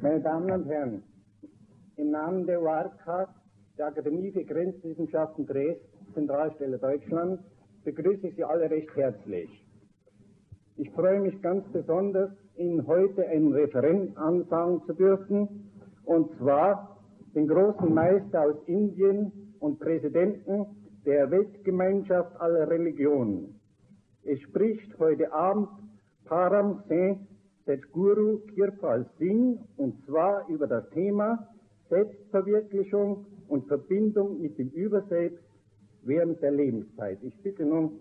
Meine Damen und Herren, im Namen der UARCA, der Akademie für Grenzwissenschaften Dresden, Zentralstelle Deutschland, begrüße ich Sie alle recht herzlich. Ich freue mich ganz besonders, Ihnen heute einen Referenten ansagen zu dürfen, und zwar den großen Meister aus Indien und Präsidenten der Weltgemeinschaft aller Religionen. Es spricht heute Abend Param Singh Sadhguru Kirpal Singh, und zwar über das Thema Selbstverwirklichung und Verbindung mit dem Überselbst während der Lebenszeit. Ich bitte nun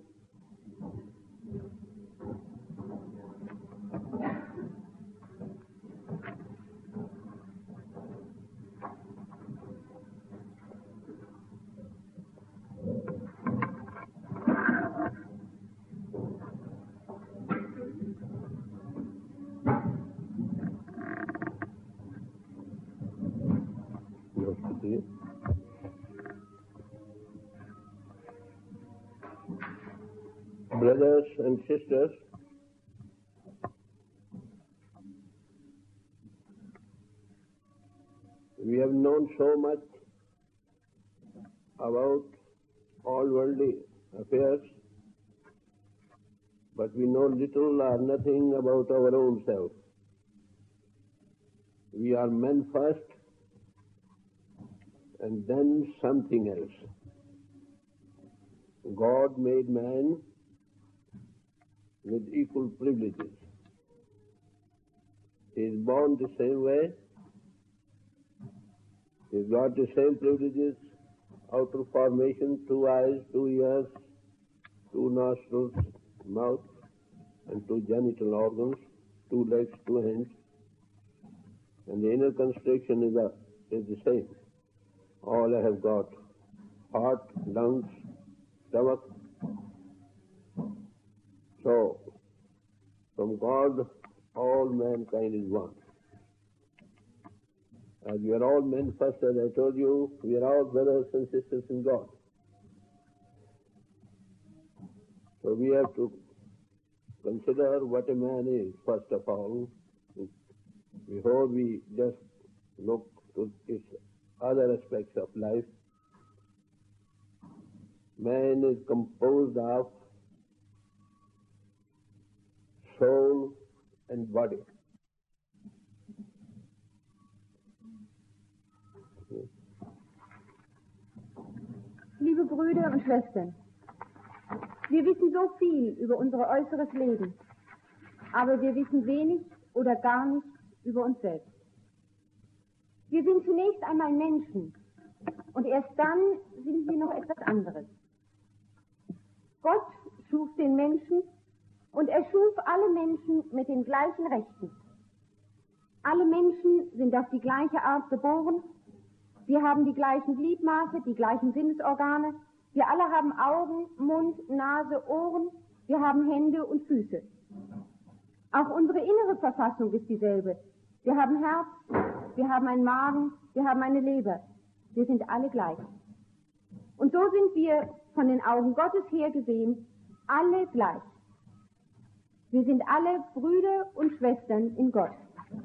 Brothers and sisters, we have known so much about all worldly affairs, but we know little or nothing about our own self. We are men first and then something else. God made man with equal privileges. He is born the same way. He has got the same privileges: outer formation, 2 eyes, 2 ears, 2 nostrils, mouth, and 2 genital organs, 2 legs, 2 hands. And the inner construction is the same. All have got heart, lungs, stomach. So, from God, all mankind is one. As we are all men first, as I told you, we are all brothers and sisters in God. So we have to consider what a man is, first of all, before we just look to its other aspects of life. Man is composed of soul and body. Liebe Brüder und Schwestern, wir wissen so viel über unser äußeres Leben, aber wir wissen wenig oder gar nichts über uns selbst. Wir sind zunächst einmal Menschen und erst dann sind wir noch etwas anderes. Gott schuf den Menschen und er schuf alle Menschen mit den gleichen Rechten. Alle Menschen sind auf die gleiche Art geboren. Wir haben die gleichen Gliedmaße, die gleichen Sinnesorgane. Wir alle haben Augen, Mund, Nase, Ohren. Wir haben Hände und Füße. Auch unsere innere Verfassung ist dieselbe. Wir haben Herz, wir haben einen Magen, wir haben eine Leber. Wir sind alle gleich. Und so sind wir von den Augen Gottes her gesehen alle gleich. Wir sind alle Brüder und Schwestern in Gott.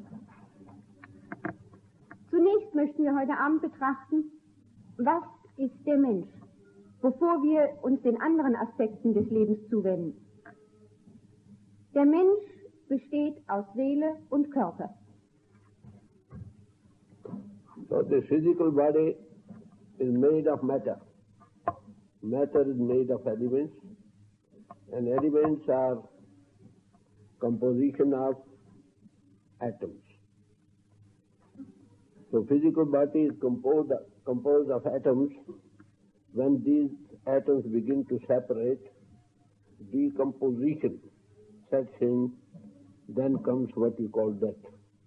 Zunächst möchten wir heute Abend betrachten, was ist der Mensch, bevor wir uns den anderen Aspekten des Lebens zuwenden. Der Mensch besteht aus Seele und Körper. So the physical body is made of matter. Matter is made of elements, and elements are composition of atoms. So physical body is composed of atoms. When these atoms begin to separate, decomposition sets in, then comes what we call death.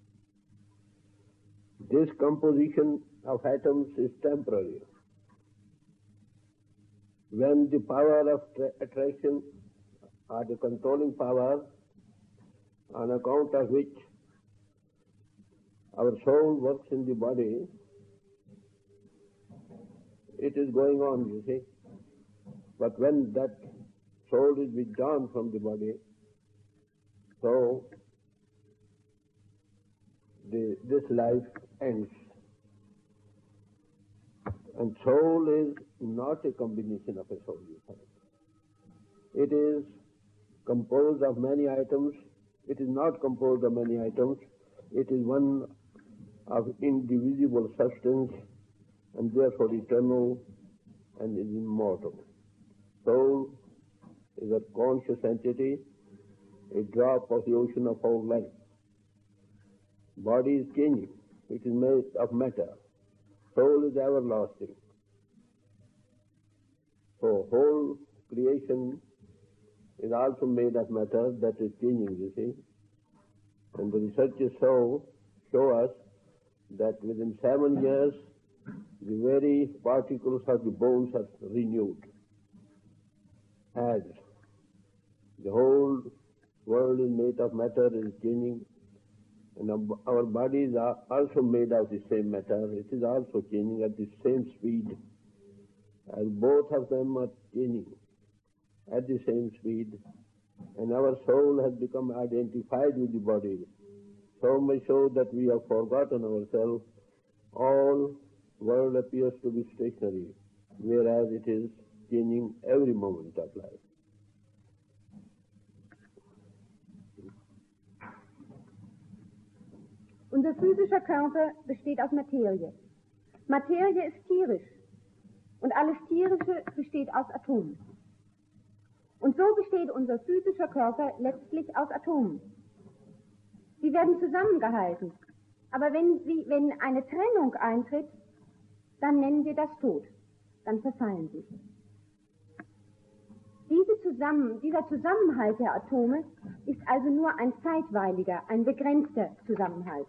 This composition of atoms is temporary. When the power of attraction or the controlling power, on account of which our soul works in the body, it is going on, you see. But when that soul is withdrawn from the body, so this life ends. And soul is not a combination of a soul, you find. It is composed of many items. It is not composed of many items. It is one of indivisible substance and therefore eternal and is immortal. Soul is a conscious entity, a drop of the ocean of our life. Body is changing. It is made of matter. Soul is everlasting. So whole creation is also made of matter that is changing, you see. And the researchers show us that within 7 years, the very particles of the bones are renewed. As the whole world is made of matter, is changing, and our bodies are also made of the same matter. It is also changing at the same speed, as both of them are changing at the same speed, and our soul has become identified with the body, so much so that we have forgotten ourselves. All world appears to be stationary, whereas it is changing every moment of life. Unser physischer Körper besteht aus Materie. Materie ist tierisch und alles Tierische besteht aus Atomen. Und so besteht unser physischer Körper letztlich aus Atomen. Sie werden zusammengehalten, aber wenn eine Trennung eintritt, dann nennen wir das Tod, dann verfallen sie. Dieser Zusammenhalt der Atome ist also nur ein zeitweiliger, ein begrenzter Zusammenhalt.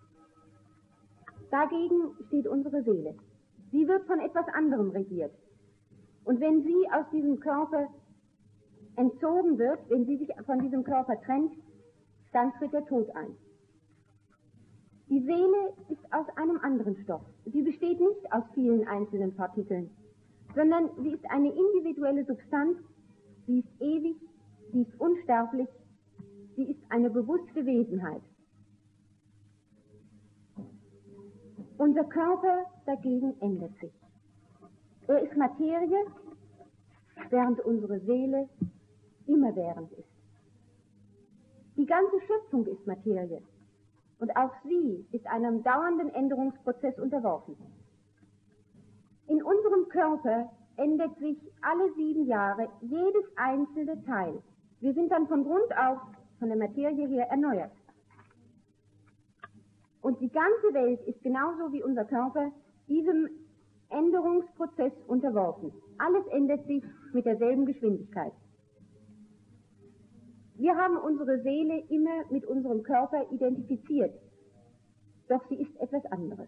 Dagegen steht unsere Seele. Sie wird von etwas anderem regiert. Und wenn sie aus diesem Körper entzogen wird, wenn sie sich von diesem Körper trennt, dann tritt der Tod ein. Die Seele ist aus einem anderen Stoff. Sie besteht nicht aus vielen einzelnen Partikeln, sondern sie ist eine individuelle Substanz, sie ist ewig, sie ist unsterblich, sie ist eine bewusste Wesenheit. Unser Körper dagegen ändert sich. Er ist Materie, während unsere Seele immerwährend ist. Die ganze Schöpfung ist Materie und auch sie ist einem dauernden Änderungsprozess unterworfen. In unserem Körper ändert sich alle 7 Jahre jedes einzelne Teil. Wir sind dann von Grund auf, von der Materie her, erneuert. Und die ganze Welt ist genauso wie unser Körper diesem Änderungsprozess unterworfen. Alles ändert sich mit derselben Geschwindigkeit. Wir haben unsere Seele immer mit unserem Körper identifiziert, doch sie ist etwas anderes.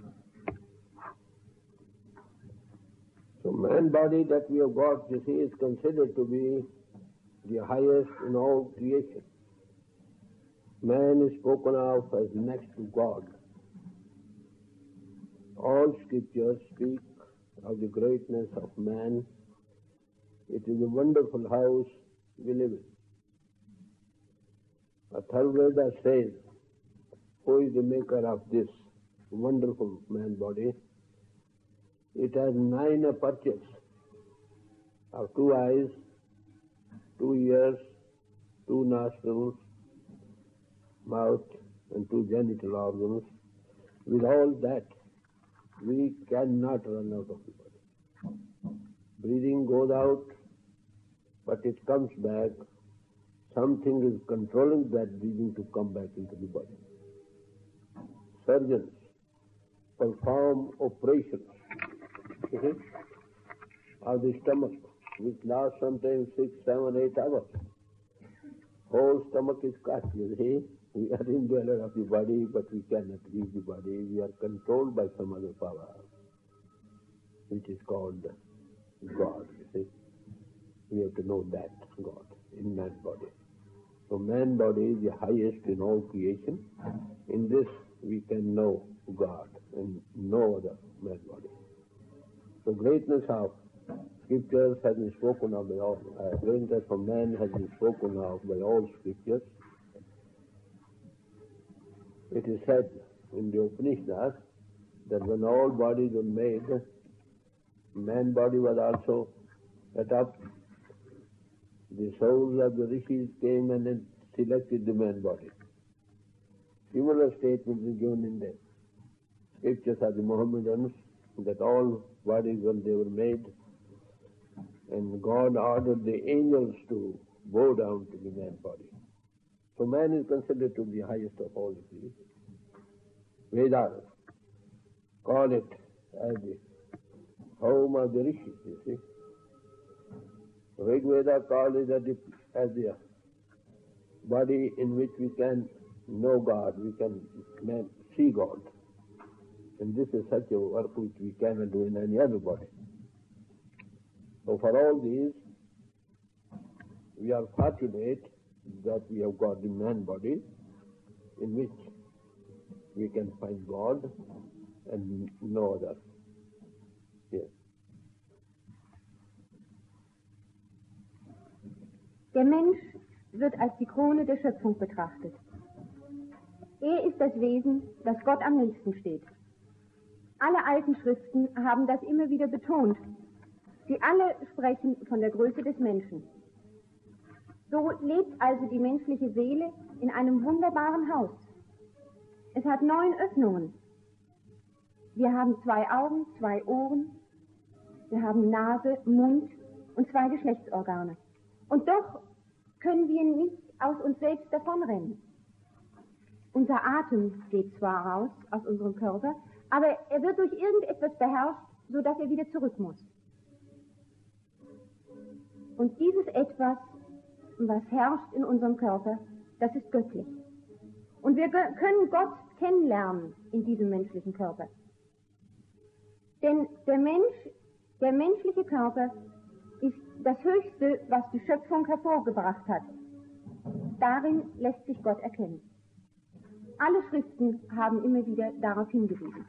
So man body that we have got, you see, is considered to be the highest in all creation. Man is spoken of as next to God. All scriptures speak of the greatness of man. It is a wonderful house we live in. Atharvaveda says, who is the maker of this wonderful man body? It has 9 apertures of 2 eyes, 2 ears, 2 nostrils, mouth, and 2 genital organs. With all that, we cannot run out of the body. Breathing goes out, but it comes back. Something is controlling that breathing to come back into the body. Surgeons perform operations of the stomach, which lasts sometimes 6, 7, 8 hours. Whole stomach is cut, you see. We are indweller of the body, but we cannot leave the body. We are controlled by some other power, which is called God, you see. We have to know that, God, in man body. So man body is the highest in all creation. In this we can know God and no other man body. So greatness of scriptures has been spoken of by all. Greatness of man has been spoken of by all scriptures. It is said in the Upanishads that when all bodies were made, man body was also set up. The souls of the rishis came and then selected the man body. Similar statement is given in the scriptures of the Mohammedans that all bodies when they were made, and God ordered the angels to bow down to the man body. So man is considered to be the highest of all the beings. Vedas call it as the home of the rishis, you see. Rig Veda called it as the body in which we can know God, we can see God. And this is such a work which we cannot do in any other body. So for all these, we are fortunate that we have got the man body in which we can find God and no other. Yes. Der Mensch wird als die Krone der Schöpfung betrachtet. Er ist das Wesen, das Gott am nächsten steht. Alle alten Schriften haben das immer wieder betont. Sie alle sprechen von der Größe des Menschen. So lebt also die menschliche Seele in einem wunderbaren Haus. Es hat 9 Öffnungen. Wir haben 2 Augen, 2 Ohren, wir haben Nase, Mund und 2 Geschlechtsorgane. Und doch können wir nicht aus uns selbst davonrennen. Unser Atem geht zwar raus aus unserem Körper, aber er wird durch irgendetwas beherrscht, sodass er wieder zurück muss. Und dieses Etwas, was herrscht in unserem Körper, das ist göttlich. Und wir können Gott kennenlernen in diesem menschlichen Körper. Denn der menschliche Körper ist das Höchste, was die Schöpfung hervorgebracht hat. Darin lässt sich Gott erkennen. Alle Schriften haben immer wieder darauf hingewiesen.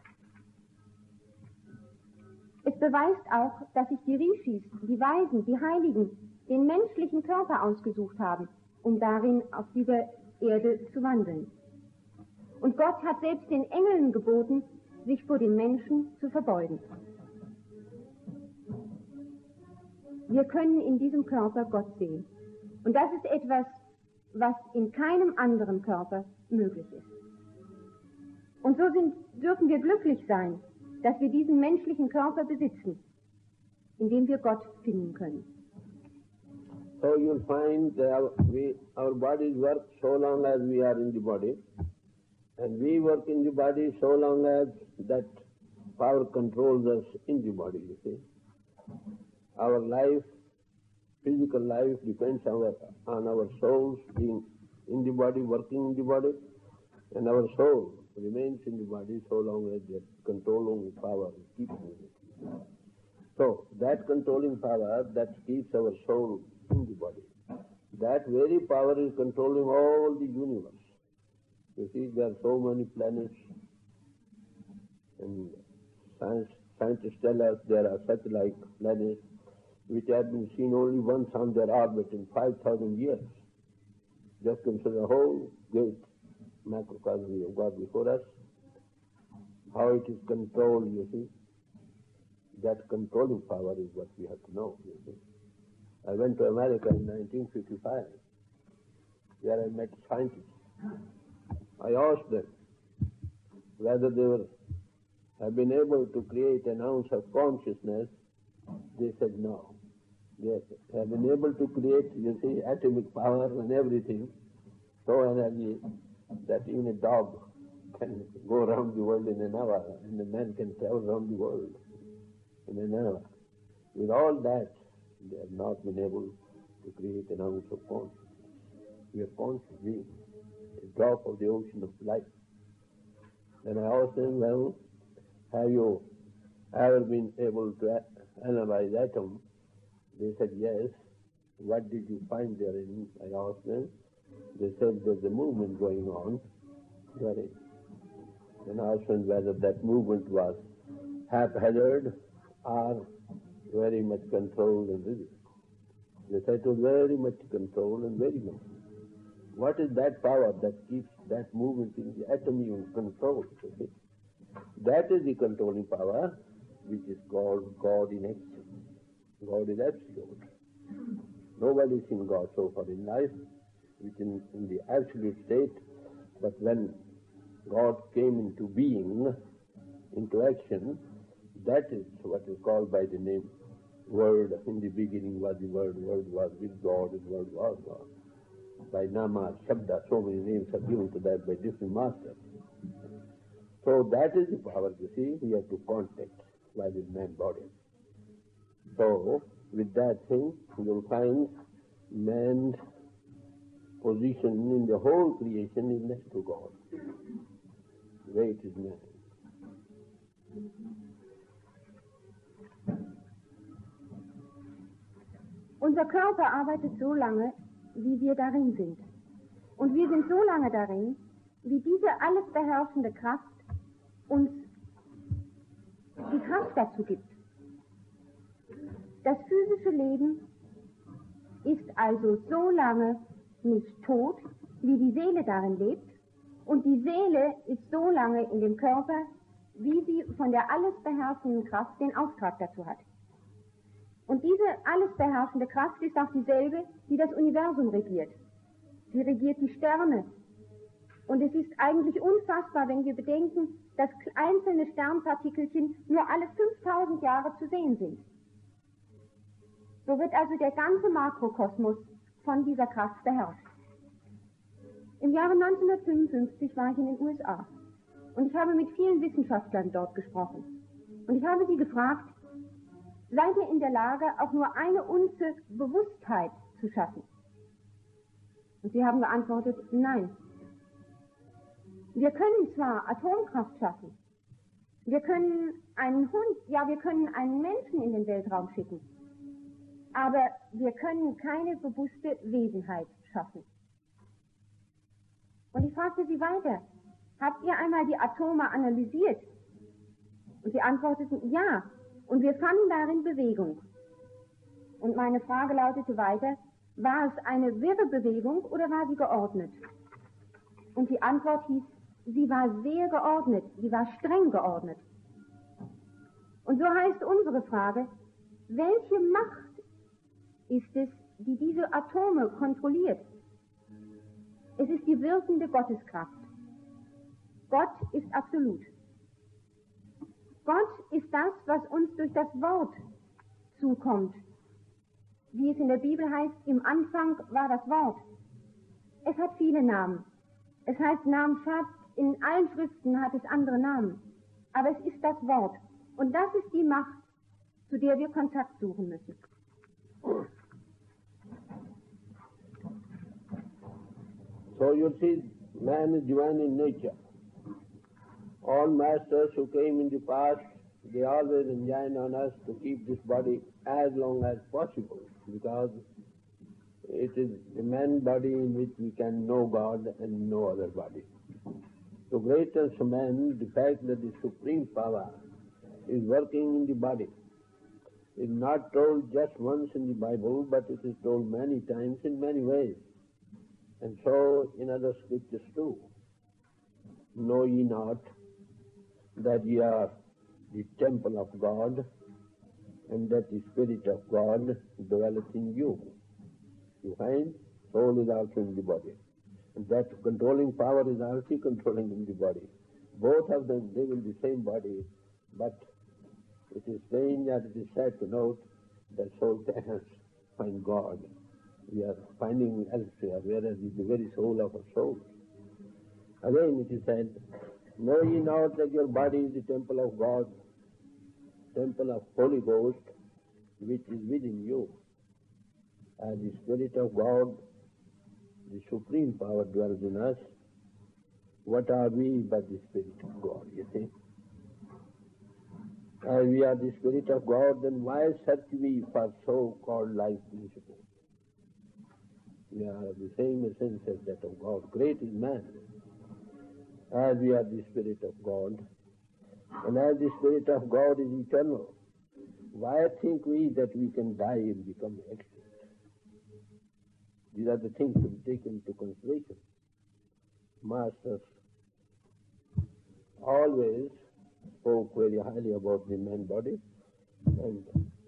Es beweist auch, dass sich die Rishis, die Weisen, die Heiligen, den menschlichen Körper ausgesucht haben, um darin auf dieser Erde zu wandeln. Und Gott hat selbst den Engeln geboten, sich vor den Menschen zu verbeugen. Wir können in diesem Körper Gott sehen. Und das ist etwas, was in keinem anderen Körper möglich ist. Und so dürfen wir glücklich sein, dass wir diesen menschlichen Körper besitzen, in dem wir Gott finden können. So you'll find that our bodies work so long as we are in the body, and we work in the body so long as that power controls us in the body, you see. Our life, physical life, depends on our souls being in the body, working in the body, and our soul remains in the body so long as that controlling power keeps it. So that controlling power that keeps our soul in the body, that very power is controlling all the universe. You see, there are so many planets, and scientists tell us there are such like planets which have been seen only once on their orbit in 5,000 years. Just consider the whole great macrocosm we have got before us, how it is controlled, you see. That controlling power is what we have to know, you see. I went to America in 1955, where I met scientists. I asked them whether they have been able to create an ounce of consciousness. They said no. They have been able to create, you see, atomic power and everything, so energy that even a dog can go around the world in an hour, and a man can travel around the world in an hour. With all that, they have not been able to create an ounce of consciousness. We are conscious beings, a drop of the ocean of life. And I asked them, well, have you ever been able to analyze atom? They said yes. What did you find therein? I asked them. They said there's a movement going on. And I asked them whether that movement was haphazard or very much controlled and rigid. They said it was very much controlled and very much. What is that power that keeps that movement in the atom even controls. That is the controlling power which is called God in action. God is absolute. Nobody has seen God so far in life, which in the absolute state, but when God came into being, into action, that is what is called by the name Word. In the beginning was the Word, Word was with God, and Word was God. By Nama, Shabda, so many names are given to that by different masters. So that is the power, you see, we have to contact while in man's body. So, with that thing, you'll find man's position in the whole creation is next to God. Great is man. Unser Körper arbeitet so lange, wie wir darin sind. Und wir sind so lange darin, wie diese alles beherrschende Kraft uns die Kraft dazu gibt. Das physische Leben ist also so lange nicht tot, wie die Seele darin lebt, und die Seele ist so lange in dem Körper, wie sie von der alles beherrschenden Kraft den Auftrag dazu hat. Und diese alles beherrschende Kraft ist auch dieselbe, die das Universum regiert. Sie regiert die Sterne. Und es ist eigentlich unfassbar, wenn wir bedenken, dass einzelne Sternpartikelchen nur alle 5000 Jahre zu sehen sind. So wird also der ganze Makrokosmos von dieser Kraft beherrscht. Im Jahre 1955 war ich in den USA und ich habe mit vielen Wissenschaftlern dort gesprochen. Und ich habe sie gefragt, seid ihr in der Lage, auch nur eine Unze Bewusstheit zu schaffen? Und sie haben geantwortet, nein. Wir können zwar Atomkraft schaffen, wir können einen Hund, ja, wir können einen Menschen in den Weltraum schicken, aber wir können keine bewusste Wesenheit schaffen. Und ich fragte sie weiter, habt ihr einmal die Atome analysiert? Und sie antworteten, ja, und wir fanden darin Bewegung. Und meine Frage lautete weiter, war es eine wirre Bewegung oder war sie geordnet? Und die Antwort hieß, sie war sehr geordnet, sie war streng geordnet. Und so heißt unsere Frage, welche Macht ist es, die diese Atome kontrolliert? Es ist die wirkende Gotteskraft. Gott ist absolut. Gott ist das, was uns durch das Wort zukommt. Wie es in der Bibel heißt, im Anfang war das Wort. Es hat viele Namen. Es heißt Namensschatz, in allen Schriften hat es andere Namen. Aber es ist das Wort. Und das ist die Macht, zu der wir Kontakt suchen müssen. So you see, man is divine in nature. All masters who came in the past, they always enjoin on us to keep this body as long as possible, because it is the man body in which we can know God and no other body. To greatest man, the fact that the supreme power is working in the body is not told just once in the Bible, but it is told many times in many ways. And so in other scriptures too. Know ye not that ye are the temple of God, and that the Spirit of God dwelleth in you. You find, soul is also in the body. And that controlling power is also controlling in the body. Both of them live in the same body, but it is strange that it is sad to note that soul cannot find God. We are finding elsewhere, whereas it is the very soul of our soul. Again it is said, know ye not that your body is the temple of God, temple of Holy Ghost, which is within you. As the Spirit of God, the supreme power dwells in us, what are we but the Spirit of God, you see? As we are the Spirit of God, then why search we for so-called life principles? We are the same essence as that of God. Great is man. As we are the Spirit of God, and as the Spirit of God is eternal, why think we that we can die and become extinct? These are the things to be taken into consideration. masters always spoke very highly about the man body, and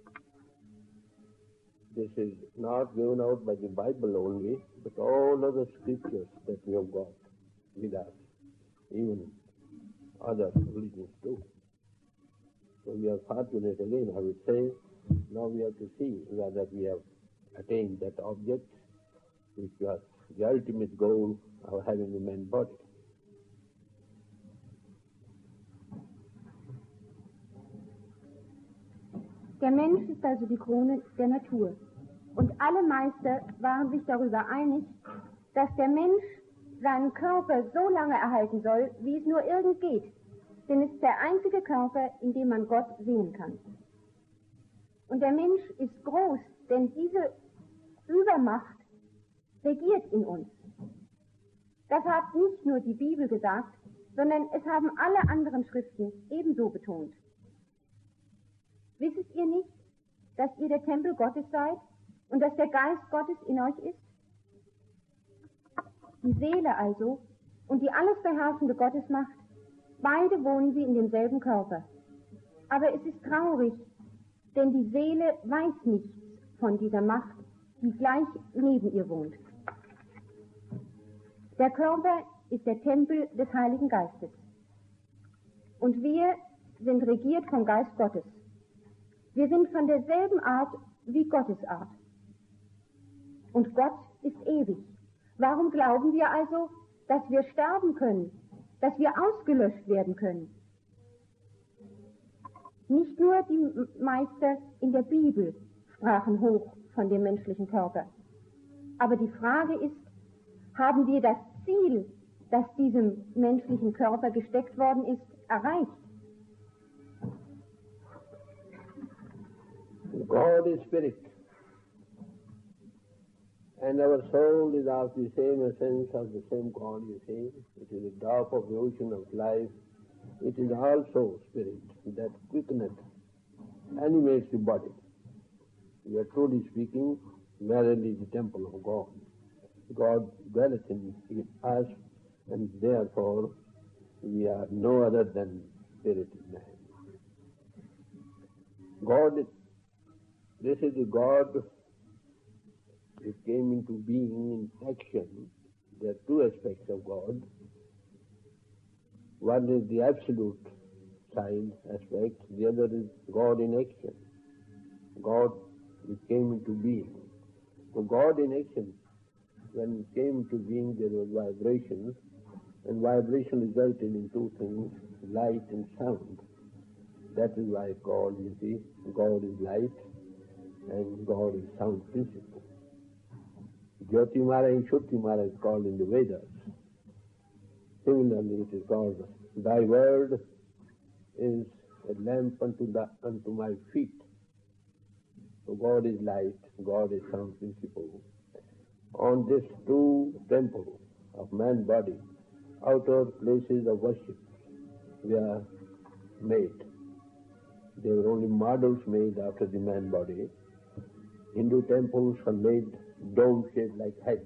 this is not given out by the Bible only, but all other scriptures that we have got with us, even other religions too. So we are fortunate again, I would say. Now we have to see whether we have attained that object, which was the ultimate goal of having a man body. Der Mensch ist also die Krone der Natur. Und alle Meister waren sich darüber einig, dass der Mensch seinen Körper so lange erhalten soll, wie es nur irgend geht. Denn es ist der einzige Körper, in dem man Gott sehen kann. Und der Mensch ist groß, denn diese Übermacht regiert in uns. Das hat nicht nur die Bibel gesagt, sondern es haben alle anderen Schriften ebenso betont. Wisset ihr nicht, dass ihr der Tempel Gottes seid und dass der Geist Gottes in euch ist? Die Seele also und die alles beherrschende Gottesmacht, beide wohnen sie in demselben Körper. Aber es ist traurig, denn die Seele weiß nichts von dieser Macht, die gleich neben ihr wohnt. Der Körper ist der Tempel des Heiligen Geistes. Und wir sind regiert vom Geist Gottes. Wir sind von derselben Art wie Gottes Art. Und Gott ist ewig. Warum glauben wir also, dass wir sterben können, dass wir ausgelöscht werden können? Nicht nur die Meister in der Bibel sprachen hoch von dem menschlichen Körper. Aber die Frage ist, haben wir das Ziel, das diesem menschlichen Körper gesteckt worden ist, erreicht? God is spirit, and our soul is of the same essence of the same God, you see. It is a drop of the ocean of life. It is also spirit that quickeneth, animates the body. We are truly speaking, verily the temple of God. God dwelleth in us, and therefore we are no other than spirit in man. God, this is the God that came into being in action. There are two aspects of God. One is the absolute side aspect, the other is God in action. God which came into being. So God in action, when it came into being, there was vibration, and vibration resulted in two things, light and sound. That is why God, you see, God is light and God is sound principle. Jyotimara and Shrutimara is called in the Vedas. Similarly, it is called, thy word is a lamp unto my feet. So God is light, God is sound principle. On this true temple of man body, outer places of worship were made. They were only models made after the man body. Hindu temples are made dome-shaped like head.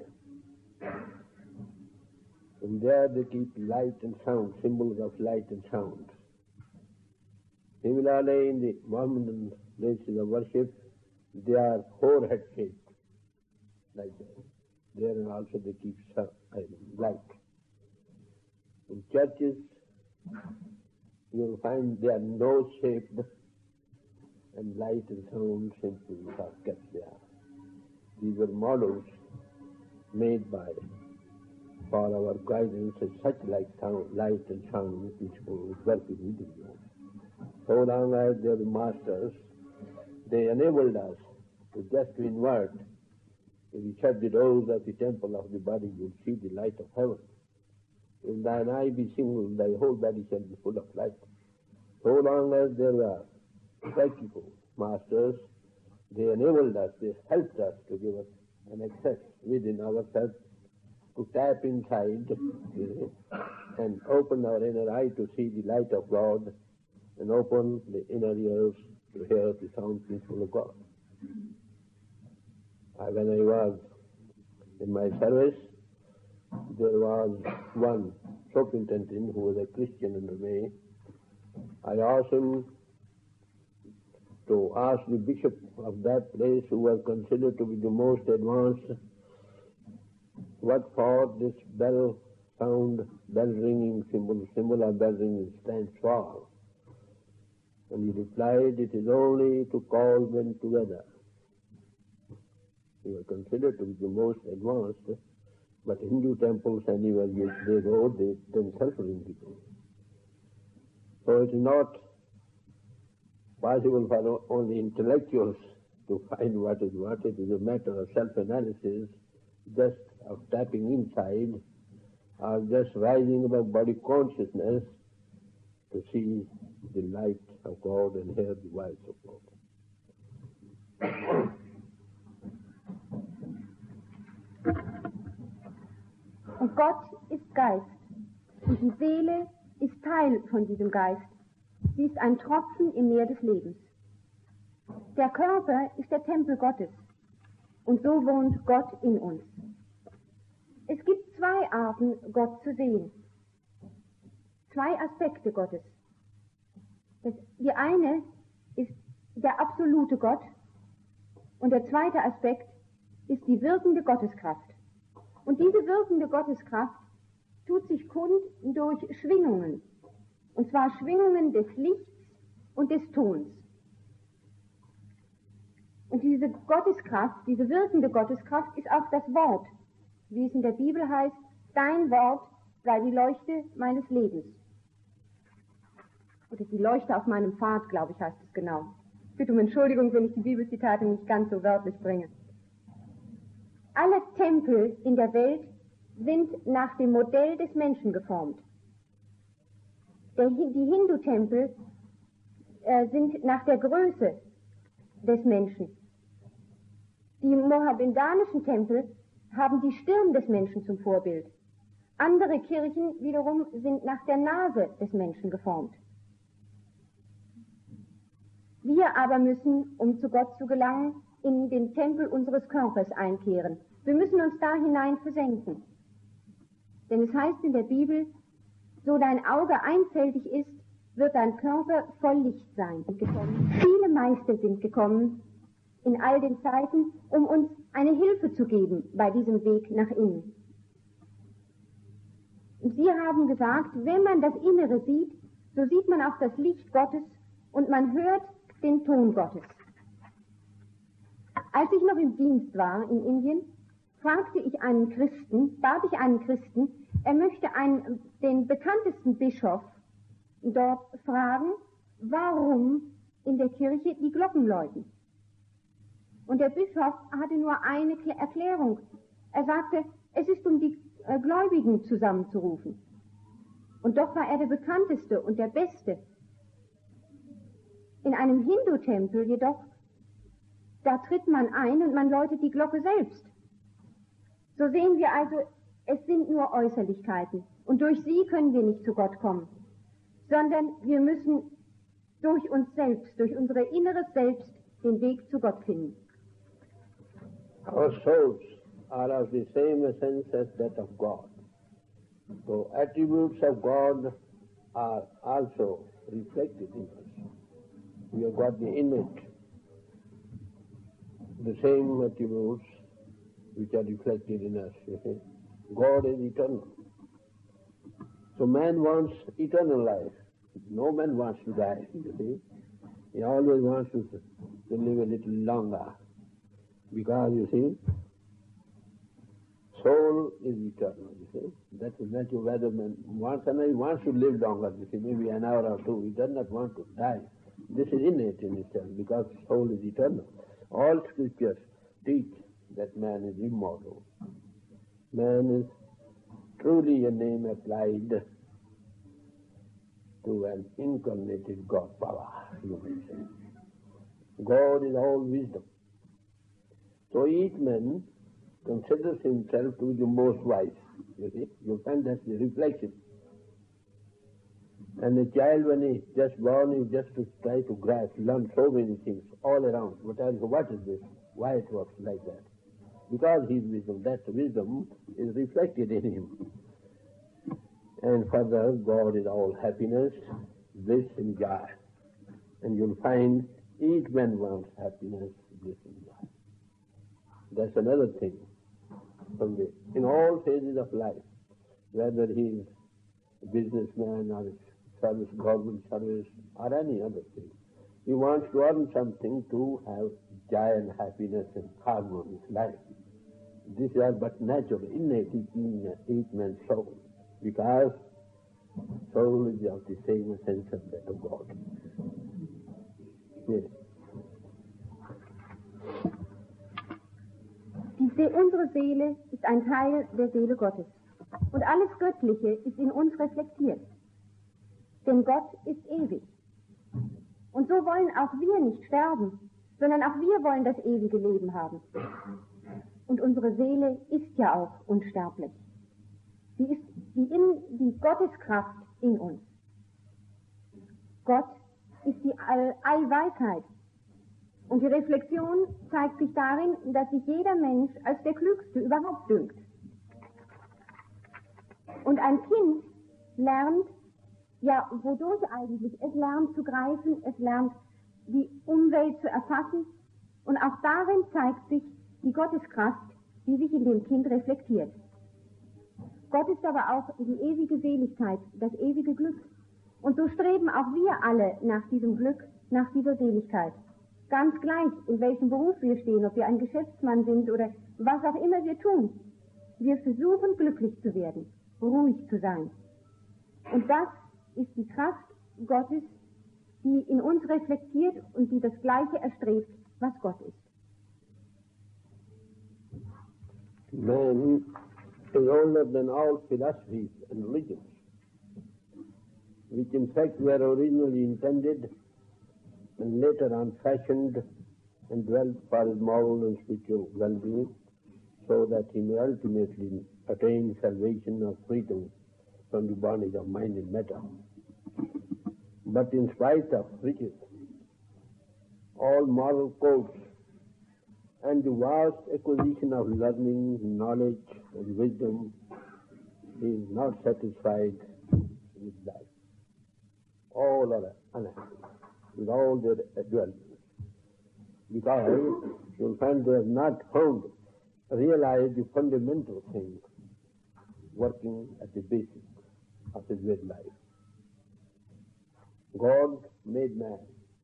And there they keep light and sound, symbols of light and sound. Similarly, in the Mohammedan places of worship, they are forehead-shaped, like that. There also they keep light. In churches, you will find they are nose-shaped, and light and sound simply are kept there. These were models made for our guidance, and such like sound, light and sound principle is working within you. So long as they are the masters, they enabled us to just invert. If we shut the doors of the temple of the body, you will see the light of heaven. If thine eye be single, thy whole body shall be full of light. So long as there were practical masters, they enabled us, they helped us to give us an access within ourselves to tap inside and open our inner eye to see the light of God and open the inner ears to hear the sound principle of God. When I was in my service, there was one superintendent who was a Christian under me. I asked him to ask the bishop of that place, who was considered to be the most advanced, what for this bell ringing symbol of bell ringing stands for. And he replied, it is only to call men together. He was considered to be the most advanced, but Hindu temples anywhere they go, they themselves ring people. So it is not possible for only intellectuals to find what is what. It is a matter of self-analysis, just of tapping inside, or just rising above body consciousness to see the light of God and hear the voice of God. Und Gott ist Geist. Und die Seele ist Teil von diesem Geist. Sie ist ein Tropfen im Meer des Lebens. Der Körper ist der Tempel Gottes. Und so wohnt Gott in uns. Es gibt zwei Arten, Gott zu sehen. Zwei Aspekte Gottes. Die eine ist der absolute Gott und der zweite Aspekt ist die wirkende Gotteskraft. Und diese wirkende Gotteskraft tut sich kund durch Schwingungen. Und zwar Schwingungen des Lichts und des Tons. Und diese Gotteskraft, diese wirkende Gotteskraft ist auch das Wort, wie es in der Bibel heißt, dein Wort sei die Leuchte meines Lebens. Oder die Leuchte auf meinem Pfad, glaube ich, heißt es genau. Ich bitte um Entschuldigung, wenn ich die Bibelzitate nicht ganz so wörtlich bringe. Alle Tempel in der Welt sind nach dem Modell des Menschen geformt. Die Hindu-Tempel sind nach der Größe des Menschen. Die mohammedanischen Tempel haben die Stirn des Menschen zum Vorbild. Andere Kirchen wiederum sind nach der Nase des Menschen geformt. Wir aber müssen, um zu Gott zu gelangen, in den Tempel unseres Körpers einkehren. Wir müssen uns da hinein versenken. Denn es heißt in der Bibel, so dein Auge einfältig ist, wird dein Körper voll Licht sein. Viele Meister sind gekommen in all den Zeiten, um uns eine Hilfe zu geben bei diesem Weg nach innen. Und sie haben gesagt, wenn man das Innere sieht, so sieht man auch das Licht Gottes und man hört den Ton Gottes. Als ich noch im Dienst war in Indien, bat ich einen Christen, er möchte den bekanntesten Bischof dort fragen, warum in der Kirche die Glocken läuten. Und der Bischof hatte nur eine Erklärung. Er sagte, es ist, um die Gläubigen zusammenzurufen. Und doch war er der bekannteste und der Beste. In einem Hindu-Tempel jedoch, da tritt man ein und man läutet die Glocke selbst. So sehen wir also, es sind nur Äußerlichkeiten. Und durch sie können wir nicht zu Gott kommen, sondern wir müssen durch uns selbst, durch unser inneres Selbst, den Weg zu Gott finden. Our souls are of the same essence as that of God. So attributes of God are also reflected in us. We have got the innate, the same attributes which are reflected in us, you see. God is eternal. So man wants eternal life. No man wants to die, you see. He always wants to live a little longer. Because, you see, soul is eternal, you see. That's whether man wants or not, he wants to live longer, you see, maybe an hour or two. He does not want to die. This is innate in itself, because soul is eternal. All scriptures teach that man is immortal. Man is truly a name applied to an incarnated God power, you may say. God is all wisdom. So each man considers himself to be the most wise, you see. You find that's the reflection. And a child, when he's just born, he just to try to grasp, learn so many things all around. What is this? Why it works like that? because he is wisdom, that wisdom is reflected in him. And further, God is all happiness, bliss and joy. And you'll find each man wants happiness, bliss and joy. That's another thing. In all phases of life, whether he is a businessman or service, government service, or any other thing, he wants to earn something to have joy and happiness and harmony in his life. These are but natural, innate in each man's soul, because soul is of the same essence as that of God. Yes. Unsere Seele ist ein Teil der Seele Gottes. Und alles Göttliche ist in uns reflektiert. Denn Gott ist ewig. Und so wollen auch wir nicht sterben, sondern auch wir wollen das ewige Leben haben. Und unsere Seele ist ja auch unsterblich. Sie ist die Gotteskraft in uns. Gott ist die Allweisheit. Und die Reflexion zeigt sich darin, dass sich jeder Mensch als der Klügste überhaupt dünkt. Und ein Kind lernt, ja, wodurch eigentlich? Es lernt zu greifen, es lernt die Umwelt zu erfassen. Und auch darin zeigt sich die Gotteskraft, die sich in dem Kind reflektiert. Gott ist aber auch die ewige Seligkeit, das ewige Glück. Und so streben auch wir alle nach diesem Glück, nach dieser Seligkeit. Ganz gleich, in welchem Beruf wir stehen, ob wir ein Geschäftsmann sind oder was auch immer wir tun. Wir versuchen, glücklich zu werden, ruhig zu sein. Und das ist die Kraft Gottes, die in uns reflektiert und die das Gleiche erstrebt, was Gott ist. Man is older than all philosophies and religions, which in fact were originally intended and later on fashioned and dwelt for his moral and spiritual well-being, so that he may ultimately attain salvation or freedom from the bondage of mind and matter. But in spite of riches, all moral codes, and the vast acquisition of learning, knowledge, and wisdom, he is not satisfied with life. All are unhappy with all their dwellings, because you'll find they have not found, realized the fundamental thing working at the basic of his very life. God made man.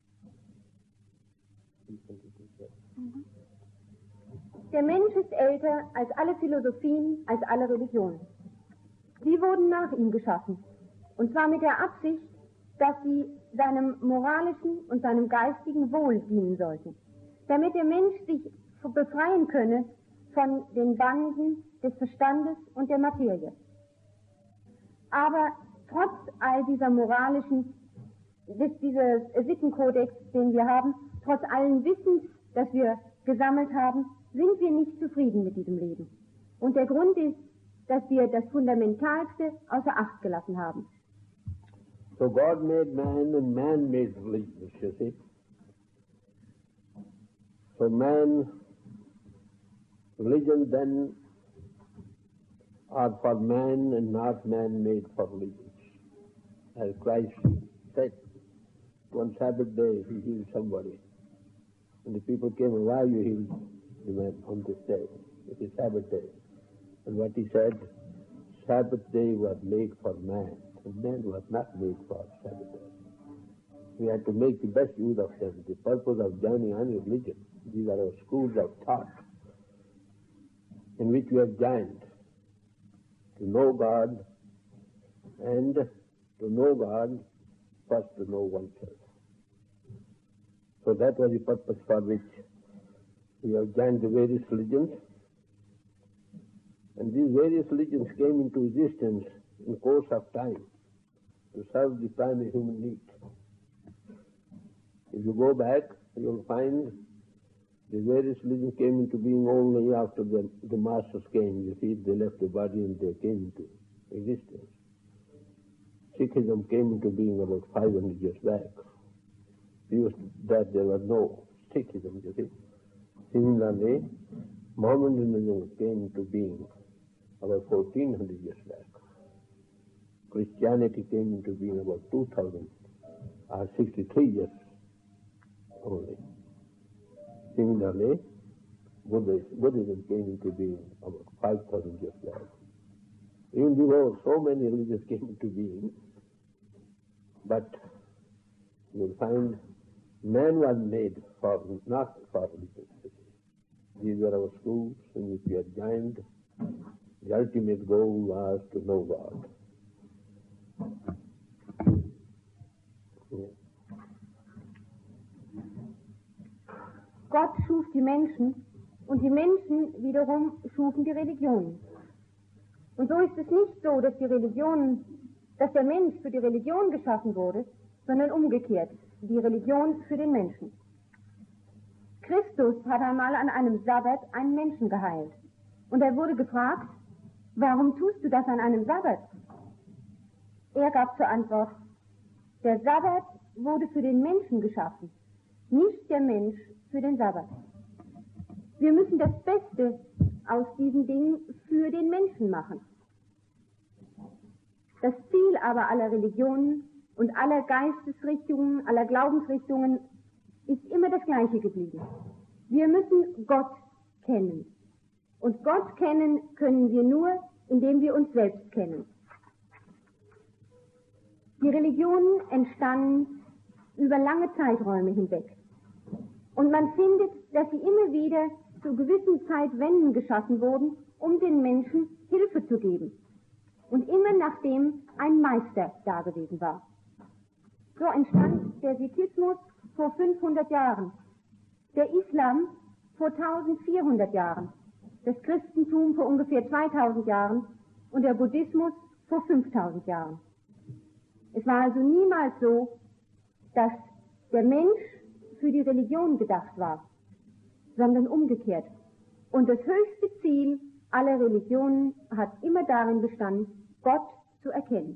Der Mensch ist älter als alle Philosophien, als alle Religionen. Sie wurden nach ihm geschaffen. Und zwar mit der Absicht, dass sie seinem moralischen und seinem geistigen Wohl dienen sollten. Damit der Mensch sich befreien könne von den Banden des Verstandes und der Materie. Aber trotz all dieser moralischen, dieses Sittenkodex, den wir haben, trotz allen Wissens, das wir gesammelt haben, sind wir nicht zufrieden mit diesem Leben. Und der Grund ist, dass wir das Fundamentalste außer Acht gelassen haben. So God made man and man made religions, you see. So religion then are for man and not man made for religions. As Christ said, one Sabbath day he healed somebody. And the people came, and why you healed the man on this day? It is Sabbath day. And what he said, Sabbath day was made for man, and man was not made for Sabbath day. We had to make the best use of them. The purpose of joining any religion, these are our schools of thought, in which we have joined to know God, and to know God, first to know oneself. So that was the purpose for which we have joined the various religions. And these various religions came into existence in course of time to serve the primary human need. If you go back, you'll find the various religions came into being only after the masters came. You see, they left the body and they came into existence. Sikhism came into being about 500 years back. Before that there was no Sikhism, you see. Similarly, Mohammedanism came into being about 1400 years back. Christianity came into being about 2000 or 63 years only. Similarly, Buddhism came into being about 5,000 years back. Even before, so many religions came into being, but you'll find man was made not for religion. These were our schools in which we had joined. The ultimate goal was to know God. Gott schuf die Menschen und die Menschen wiederum schufen die Religionen. Und so ist es nicht so, dass der Mensch für die Religion geschaffen wurde, sondern umgekehrt, die Religion für den Menschen. Christus hat einmal an einem Sabbat einen Menschen geheilt. Und er wurde gefragt, warum tust du das an einem Sabbat? Er gab zur Antwort, der Sabbat wurde für den Menschen geschaffen, nicht der Mensch für den Sabbat. Wir müssen das Beste aus diesen Dingen für den Menschen machen. Das Ziel aber aller Religionen und aller Geistesrichtungen, aller Glaubensrichtungen ist immer das Gleiche geblieben. Wir müssen Gott kennen. Und Gott kennen können wir nur, indem wir uns selbst kennen. Die Religionen entstanden über lange Zeiträume hinweg. Und man findet, dass sie immer wieder zu gewissen Zeitwenden geschaffen wurden, um den Menschen Hilfe zu geben. Und immer nachdem ein Meister da gewesen war. So entstand der Sikhismus vor 500 Jahren, der Islam vor 1400 Jahren, das Christentum vor ungefähr 2000 Jahren und der Buddhismus vor 5000 Jahren. Es war also niemals so, dass der Mensch für die Religion gedacht war, sondern umgekehrt. Und das höchste Ziel aller Religionen hat immer darin bestanden, Gott zu erkennen.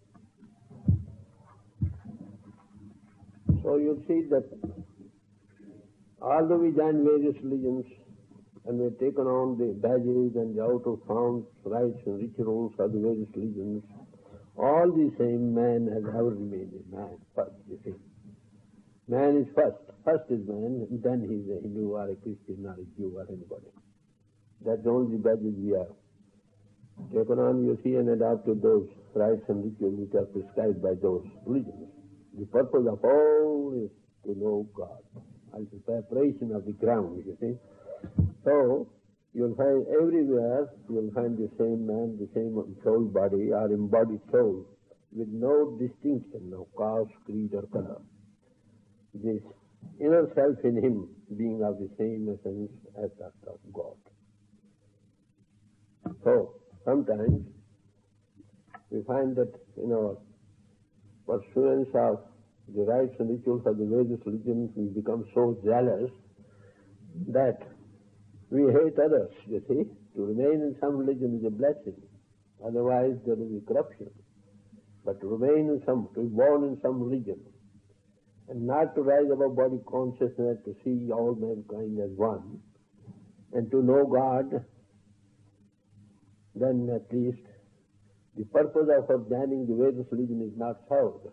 So you see that although we join various religions and we have taken on the badges and the outer forms, rites and rituals of the various religions, all the same man has ever remained a man first, you see. Man is first. First is man, and then he is a Hindu or a Christian or a Jew or anybody. That's the only badges we have. Taken on, you see, and adopted those rites and rituals which are prescribed by those religions. The purpose of all is to know God. And the preparation of the ground, you see. So, you'll find everywhere, you'll find the same man, the same soul body or embodied soul, with no distinction of caste, creed or color. This inner self in him being of the same essence as that of God. So, sometimes we find that in our pursuance of the rites and rituals of the various religions, we become so zealous that we hate others, you see. To remain in some religion is a blessing. Otherwise there will be corruption. But to remain in some, to be born in some religion, and not to rise above body consciousness, to see all mankind as one, and to know God, then at least the purpose of joining the various religion is not served.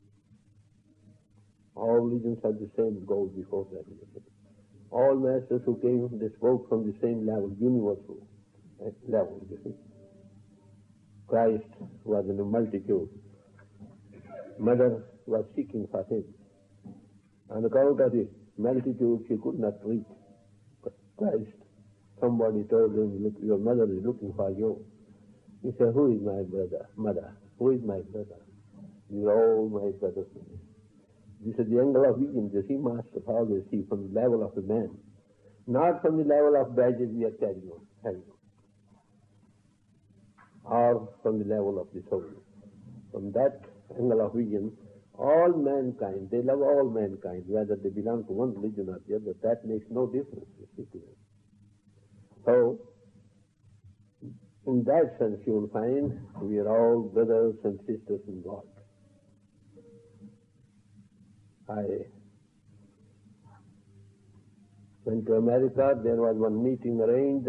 All religions have the same goal before them. All masters who came, they spoke from the same level, universal level, you see. Christ was in a multitude. Mother was seeking for him. On account of the multitude, she could not reach Christ. Somebody told him, look, your mother is looking for you. He said, who is my brother, mother? Who is my brother? These are all my brothers. This is the angle of vision. You see, Master always see from the level of the man, not from the level of badges we are carrying on, or from the level of the soul. From that angle of vision, all mankind, they love all mankind, whether they belong to one religion or the other, that makes no difference, you see, to them. So, in that sense, you will find we are all brothers and sisters in God. went to America. There was one meeting arranged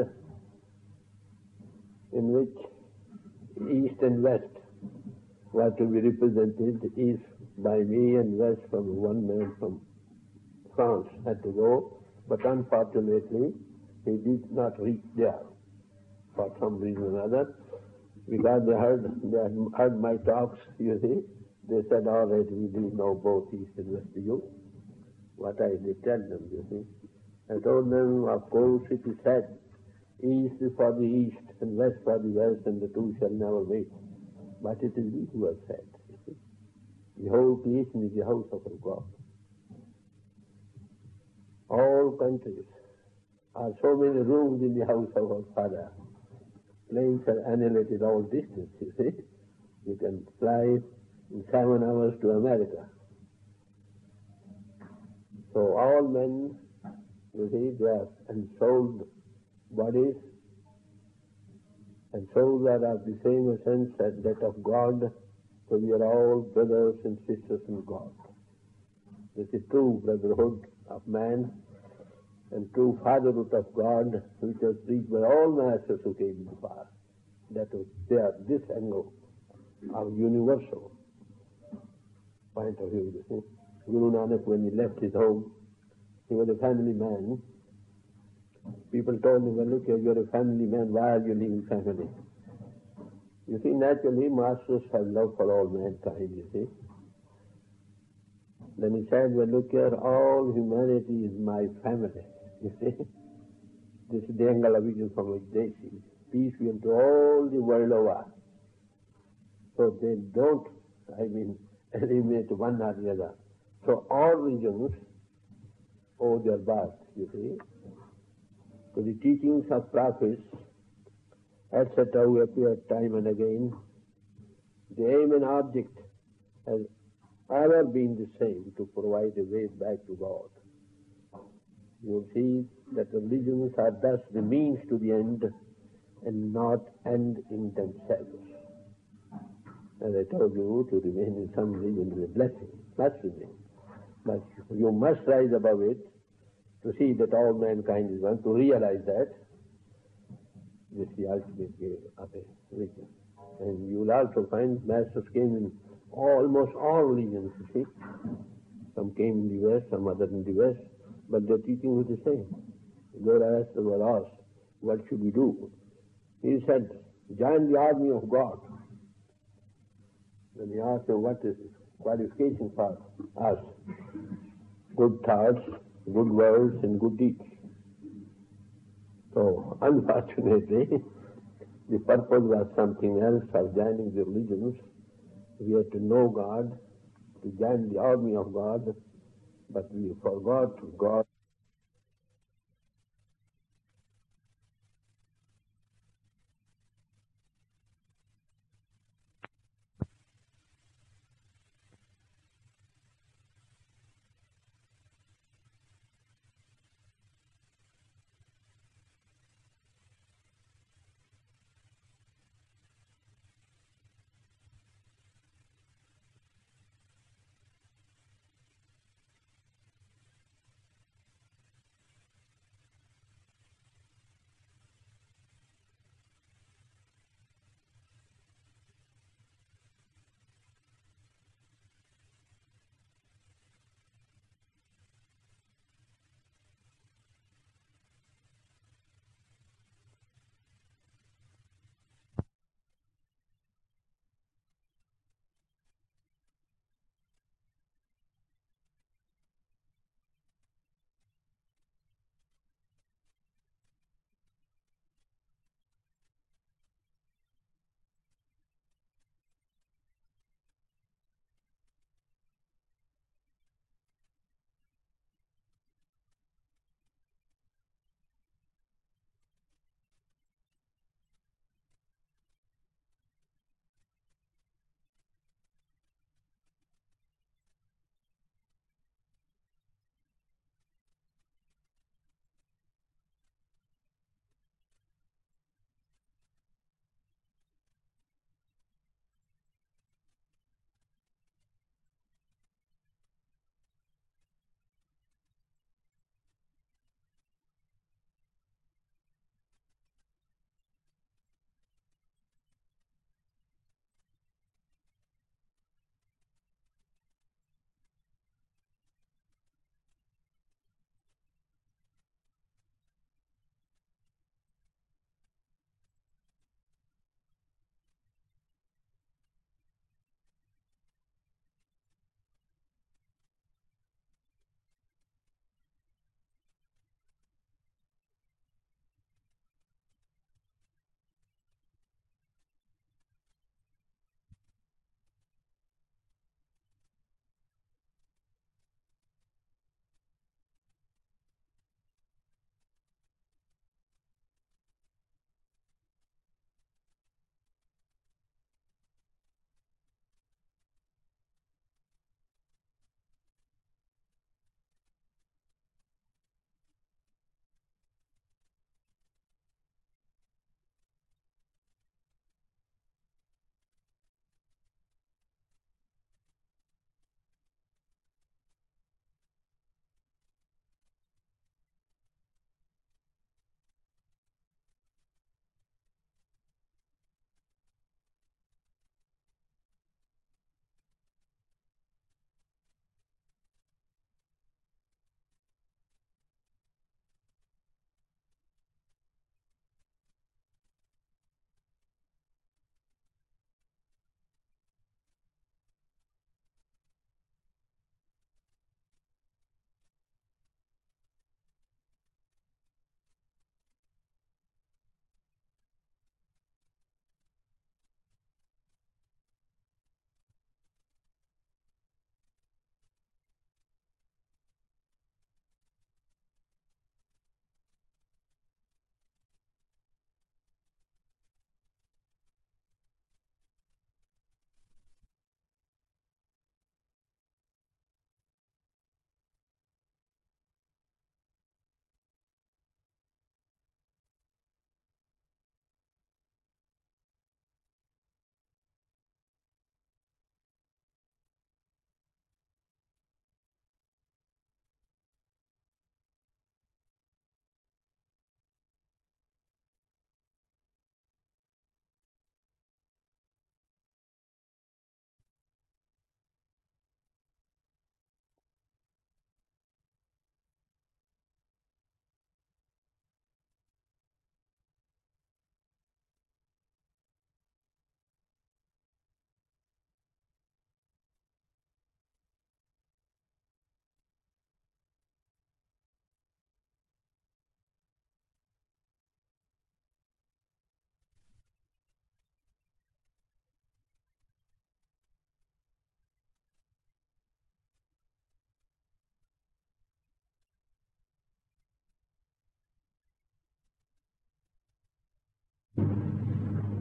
in which East and West were to be represented. East by me and West from one man from France had to go, but unfortunately he did not reach there for some reason or other, because they heard my talks, you see. They said, all right, we do know both East and West to you. What I did tell them, you see. I told them, of course, it is said, East is for the East and West for the West, and the two shall never meet. But it is we who have said, you see. The whole creation is the house of our God. All countries are so many rooms in the house of our Father. Planes are annihilated all distance, you see. You can fly in 7 hours to America. So all men, you see, they are ensouled bodies, and souls are of the same essence as that of God, so we are all brothers and sisters in God. This is true brotherhood of man and true fatherhood of God, which was preached by all masters who came in the past. That was there, this angle of universal point of view. You see. Guru Nanak, when he left his home, he was a family man. People told him, well, look here, you're a family man, why are you leaving family? You see, naturally, masters have love for all mankind, you see. Then he said, well, look here, all humanity is my family, you see. This is the angle of vision from which they see. Peace be unto all the world over. So they don't, eliminate one or the other. So all religions owe their birth, you see. So the teachings of prophets, etc., who appear time and again, the aim and object has ever been the same, to provide a way back to God. You will see that religions are thus the means to the end and not end in themselves. As I told you, to remain in some religion is a blessing, must remain. But you must rise above it to see that all mankind is one, to realize that this is the ultimate game of a religion. And you will also find masters came in almost all religions, you see. Some came in the West, some other in the West, but their teaching was the same. Zoroaster was asked, what should we do? He said, join the army of God. When he asked him, what is qualification for us? Good thoughts, good words, and good deeds. So, unfortunately, the purpose was something else of joining the religions. We had to know God, to join the army of God, but we forgot God.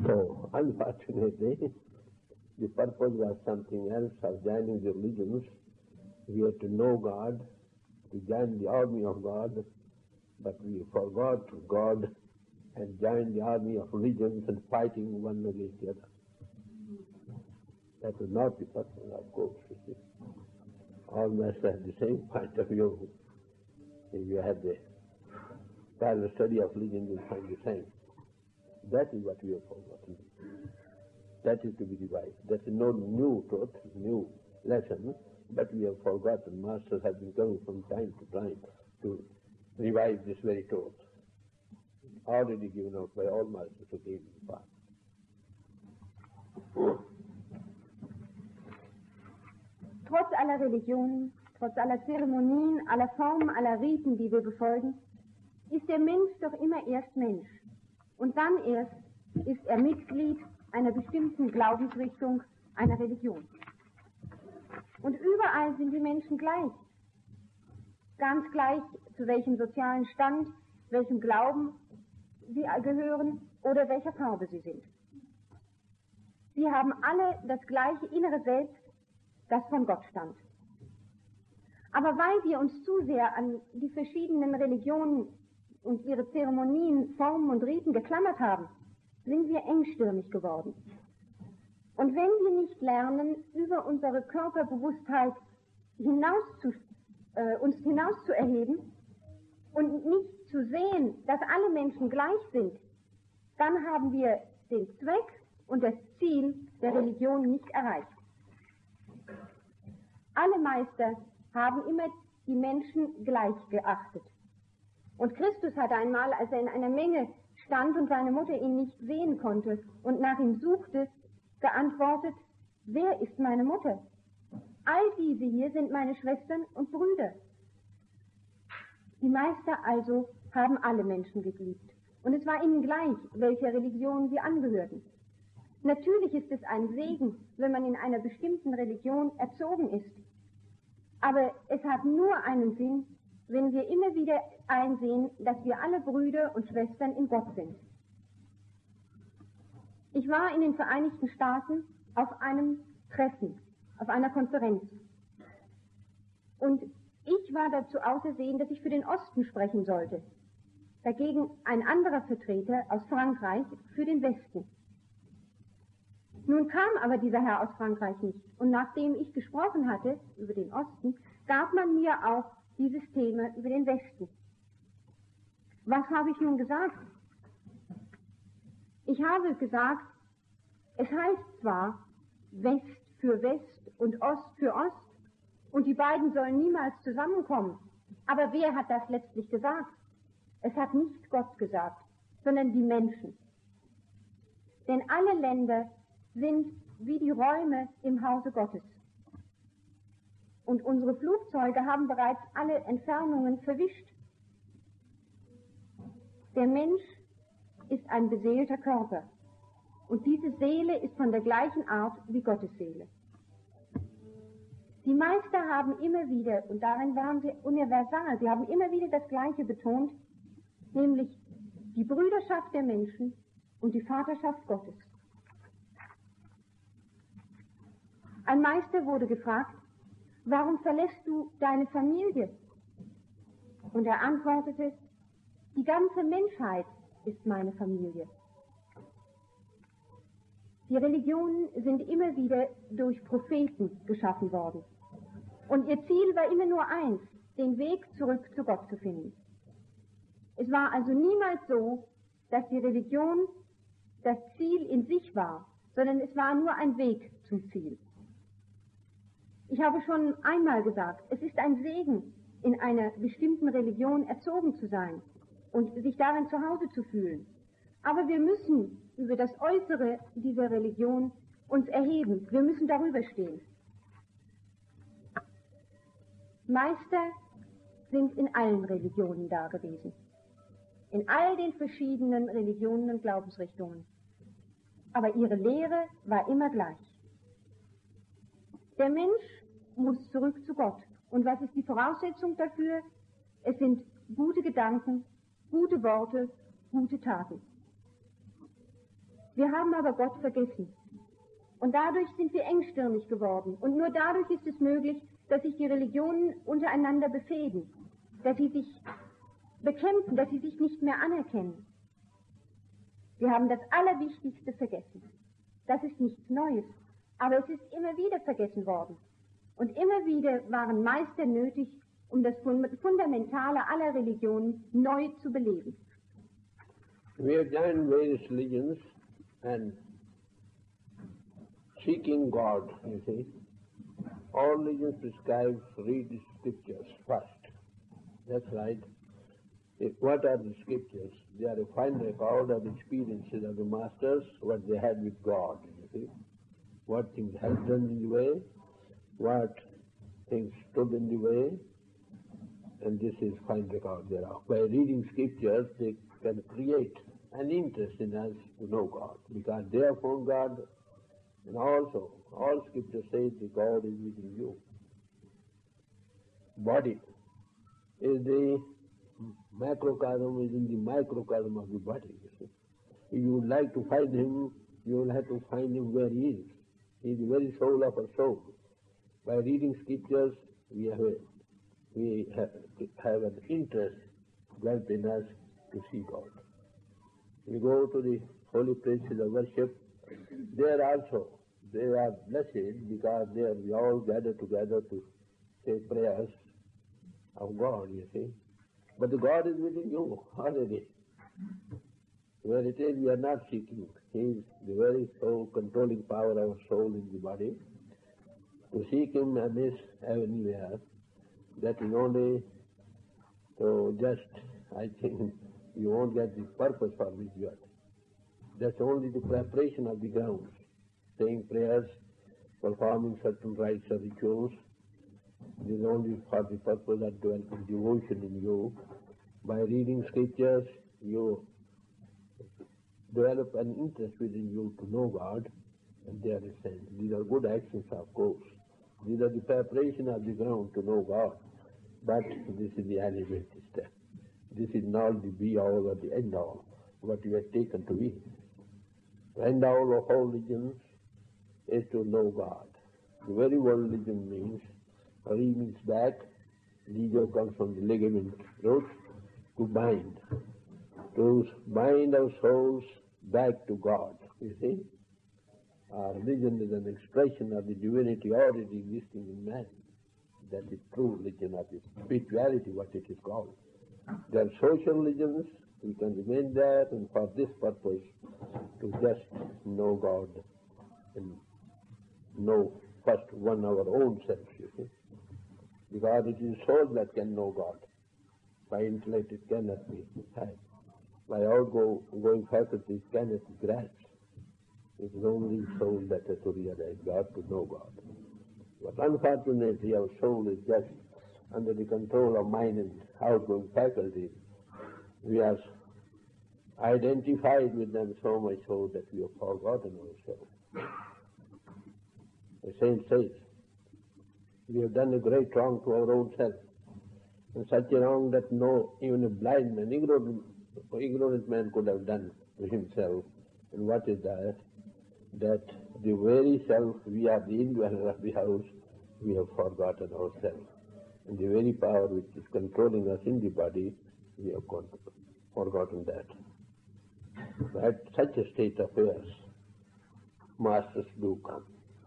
So, unfortunately, the purpose was something else of joining the religions. We had to know God, to join the army of God, but we forgot God and joined the army of religions and fighting one against the other. That was not the purpose, of course. You see. All masters have the same point of view. If you have the parallel study of religion, you'll find the same. That is what we have forgotten. That is to be revised. That is no new truth, new lesson, but we have forgotten. Masters have been coming from time to time to revive this very truth. Already given out by all masters who came in the past. Trotz aller Religionen, trotz aller Zeremonien, aller Formen, aller Riten, die wir befolgen, ist der Mensch doch immer erst Mensch. Und dann erst ist er Mitglied einer bestimmten Glaubensrichtung, einer Religion. Und überall sind die Menschen gleich. Ganz gleich, zu welchem sozialen Stand, welchem Glauben sie gehören oder welcher Farbe sie sind. Sie haben alle das gleiche innere Selbst, das von Gott stammt. Aber weil wir uns zu sehr an die verschiedenen Religionen und ihre Zeremonien, Formen und Riten geklammert haben, sind wir engstirnig geworden. Und wenn wir nicht lernen, über unsere Körperbewusstheit uns hinaus zu erheben und nicht zu sehen, dass alle Menschen gleich sind, dann haben wir den Zweck und das Ziel der Religion nicht erreicht. Alle Meister haben immer die Menschen gleich geachtet. Und Christus hat einmal, als er in einer Menge stand und seine Mutter ihn nicht sehen konnte und nach ihm suchte, geantwortet: Wer ist meine Mutter? All diese hier sind meine Schwestern und Brüder. Die Meister also haben alle Menschen geliebt. Und es war ihnen gleich, welcher Religion sie angehörten. Natürlich ist es ein Segen, wenn man in einer bestimmten Religion erzogen ist. Aber es hat nur einen Sinn, wenn wir immer wieder einsehen, dass wir alle Brüder und Schwestern in Gott sind. Ich war in den Vereinigten Staaten auf einem Treffen, auf einer Konferenz. Und ich war dazu ausersehen, dass ich für den Osten sprechen sollte. Dagegen ein anderer Vertreter aus Frankreich für den Westen. Nun kam aber dieser Herr aus Frankreich nicht. Und nachdem ich gesprochen hatte über den Osten, gab man mir auch dieses Thema über den Westen. Was habe ich nun gesagt? Ich habe gesagt, es heißt zwar West für West und Ost für Ost und die beiden sollen niemals zusammenkommen, aber wer hat das letztlich gesagt? Es hat nicht Gott gesagt, sondern die Menschen. Denn alle Länder sind wie die Räume im Hause Gottes. Und unsere Flugzeuge haben bereits alle Entfernungen verwischt. Der Mensch ist ein beseelter Körper. Und diese Seele ist von der gleichen Art wie Gottes Seele. Die Meister haben immer wieder, und darin waren sie universal, sie haben immer wieder das Gleiche betont, nämlich die Brüderschaft der Menschen und die Vaterschaft Gottes. Ein Meister wurde gefragt: Warum verlässt du deine Familie? Und er antwortete: Die ganze Menschheit ist meine Familie. Die Religionen sind immer wieder durch Propheten geschaffen worden. Und ihr Ziel war immer nur eins: den Weg zurück zu Gott zu finden. Es war also niemals so, dass die Religion das Ziel in sich war, sondern es war nur ein Weg zum Ziel. Ich habe schon einmal gesagt, es ist ein Segen, in einer bestimmten Religion erzogen zu sein und sich darin zu Hause zu fühlen. Aber wir müssen über das Äußere dieser Religion uns erheben. Wir müssen darüber stehen. Meister sind in allen Religionen da gewesen. In all den verschiedenen Religionen und Glaubensrichtungen. Aber ihre Lehre war immer gleich. Der Mensch muss zurück zu Gott. Und was ist die Voraussetzung dafür? Es sind gute Gedanken, gute Worte, gute Taten. Wir haben aber Gott vergessen. Und dadurch sind wir engstirnig geworden. Und nur dadurch ist es möglich, dass sich die Religionen untereinander befehden, dass sie sich bekämpfen, dass sie sich nicht mehr anerkennen. Wir haben das Allerwichtigste vergessen. Das ist nichts Neues, aber es ist immer wieder vergessen worden. Und immer wieder waren Meister nötig, um das Fundamentale aller Religionen neu zu beleben. We have joined various religions and seeking God, you see. All religions prescribe read the scriptures first. That's right. What are the scriptures? They are a fine record of the experiences of the masters, what they had with God, you see. What things helped them in the way, what things stood in the way, and this is fine record thereof. By reading scriptures, they can create an interest in us to know God, because they have found God, and also all scriptures say that God is within you. Body is the macrocosm within the microcosm of the body. You see. If you would like to find him, you will have to find him where he is. He is the very soul of our soul. By reading scriptures, we have an interest built in us to see God. We go to the holy places of worship. There also, they are blessed because there we all gather together to say prayers of God, you see. But the God is within you already. Where it is, we are not seeking. He is the very soul, controlling power of our soul in the body. To seek him amiss anywhere, that is only to just, I think, you won't get the purpose for which you are. That's only the preparation of the grounds. Saying prayers, performing certain rites or rituals, it is only for the purpose of developing devotion in you. By reading scriptures, you develop an interest within you to know God, and there is sense. These are good actions, of course. These are the preparation of the ground to know God. But this is the elevated step. This is not the be-all or the end-all, what you have taken to be. The end-all of all religions is to know God. The very word religion means, re means back, legio comes from the ligament root, to bind our souls back to God, you see. Our religion is an expression of the divinity already existing in man. That is true religion of the spirituality, what it is called. There are social religions, we can remain there, and for this purpose, to just know God and know first one our own self, you see. Because it is soul that can know God. By intellect it cannot be had. By outgoing faculties cannot be grasped. It is only soul that has to realize God, to know God. But unfortunately our soul is just under the control of mind and outgoing faculties. We are identified with them so much so that we have forgotten ourselves. The saint says, we have done a great wrong to our own self, and such a wrong that even a blind man, ignorant man could have done to himself. And what is that? That the very self, we are the indweller of the house, we have forgotten ourselves. And the very power which is controlling us in the body, we have forgotten that. At such a state of affairs, masters do come.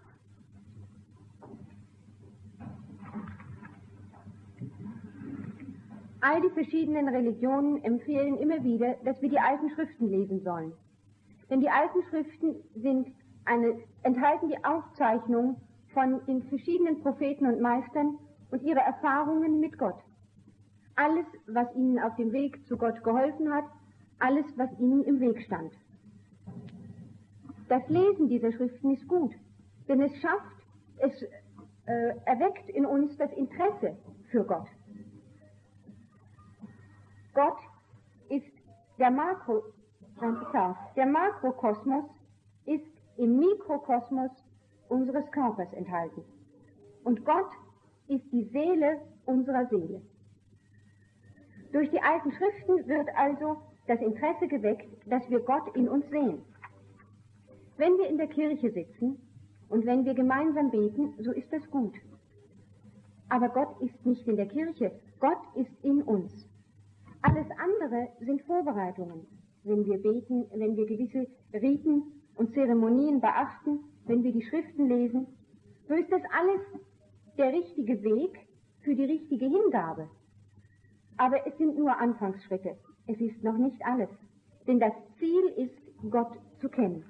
All die verschiedenen Religionen empfehlen immer wieder, dass wir die alten Schriften lesen sollen. Denn die alten Schriften enthalten die Aufzeichnung von den verschiedenen Propheten und Meistern und ihre Erfahrungen mit Gott. Alles, was ihnen auf dem Weg zu Gott geholfen hat, alles, was ihnen im Weg stand. Das Lesen dieser Schriften ist gut, denn es erweckt in uns das Interesse für Gott. Gott ist der Makrokosmos ist im Mikrokosmos unseres Körpers enthalten. Und Gott ist die Seele unserer Seele. Durch die alten Schriften wird also das Interesse geweckt, dass wir Gott in uns sehen. Wenn wir in der Kirche sitzen und wenn wir gemeinsam beten, so ist das gut. Aber Gott ist nicht in der Kirche, Gott ist in uns. Alles andere sind Vorbereitungen. Wenn wir beten, wenn wir gewisse Riten und Zeremonien beachten, wenn wir die Schriften lesen, so ist das alles der richtige Weg für die richtige Hingabe. Aber es sind nur Anfangsschritte. Es ist noch nicht alles. Denn das Ziel ist, Gott zu kennen.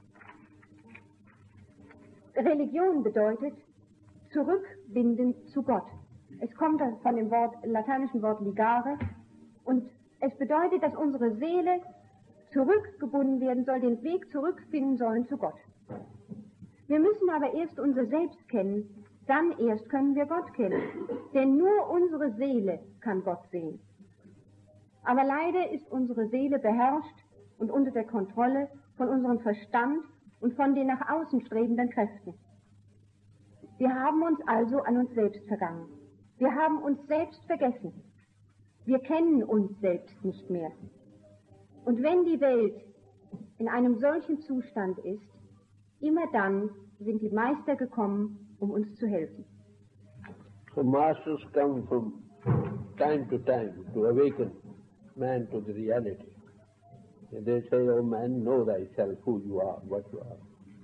Religion bedeutet zurückbinden zu Gott. Es kommt von dem lateinischen Wort ligare und es bedeutet, dass unsere Seele zurückgebunden werden soll, den Weg zurückfinden sollen zu Gott. Wir müssen aber erst unser Selbst kennen, dann erst können wir Gott kennen. Denn nur unsere Seele kann Gott sehen. Aber leider ist unsere Seele beherrscht und unter der Kontrolle von unserem Verstand und von den nach außen strebenden Kräften. Wir haben uns also an uns selbst vergangen. Wir haben uns selbst vergessen. Wir kennen uns selbst nicht mehr. Und wenn die Welt in einem solchen Zustand ist, immer dann sind die Meister gekommen, um uns zu helfen. So masters come from time to awaken man to the reality. And they say, oh man, know thyself, who you are, what you are.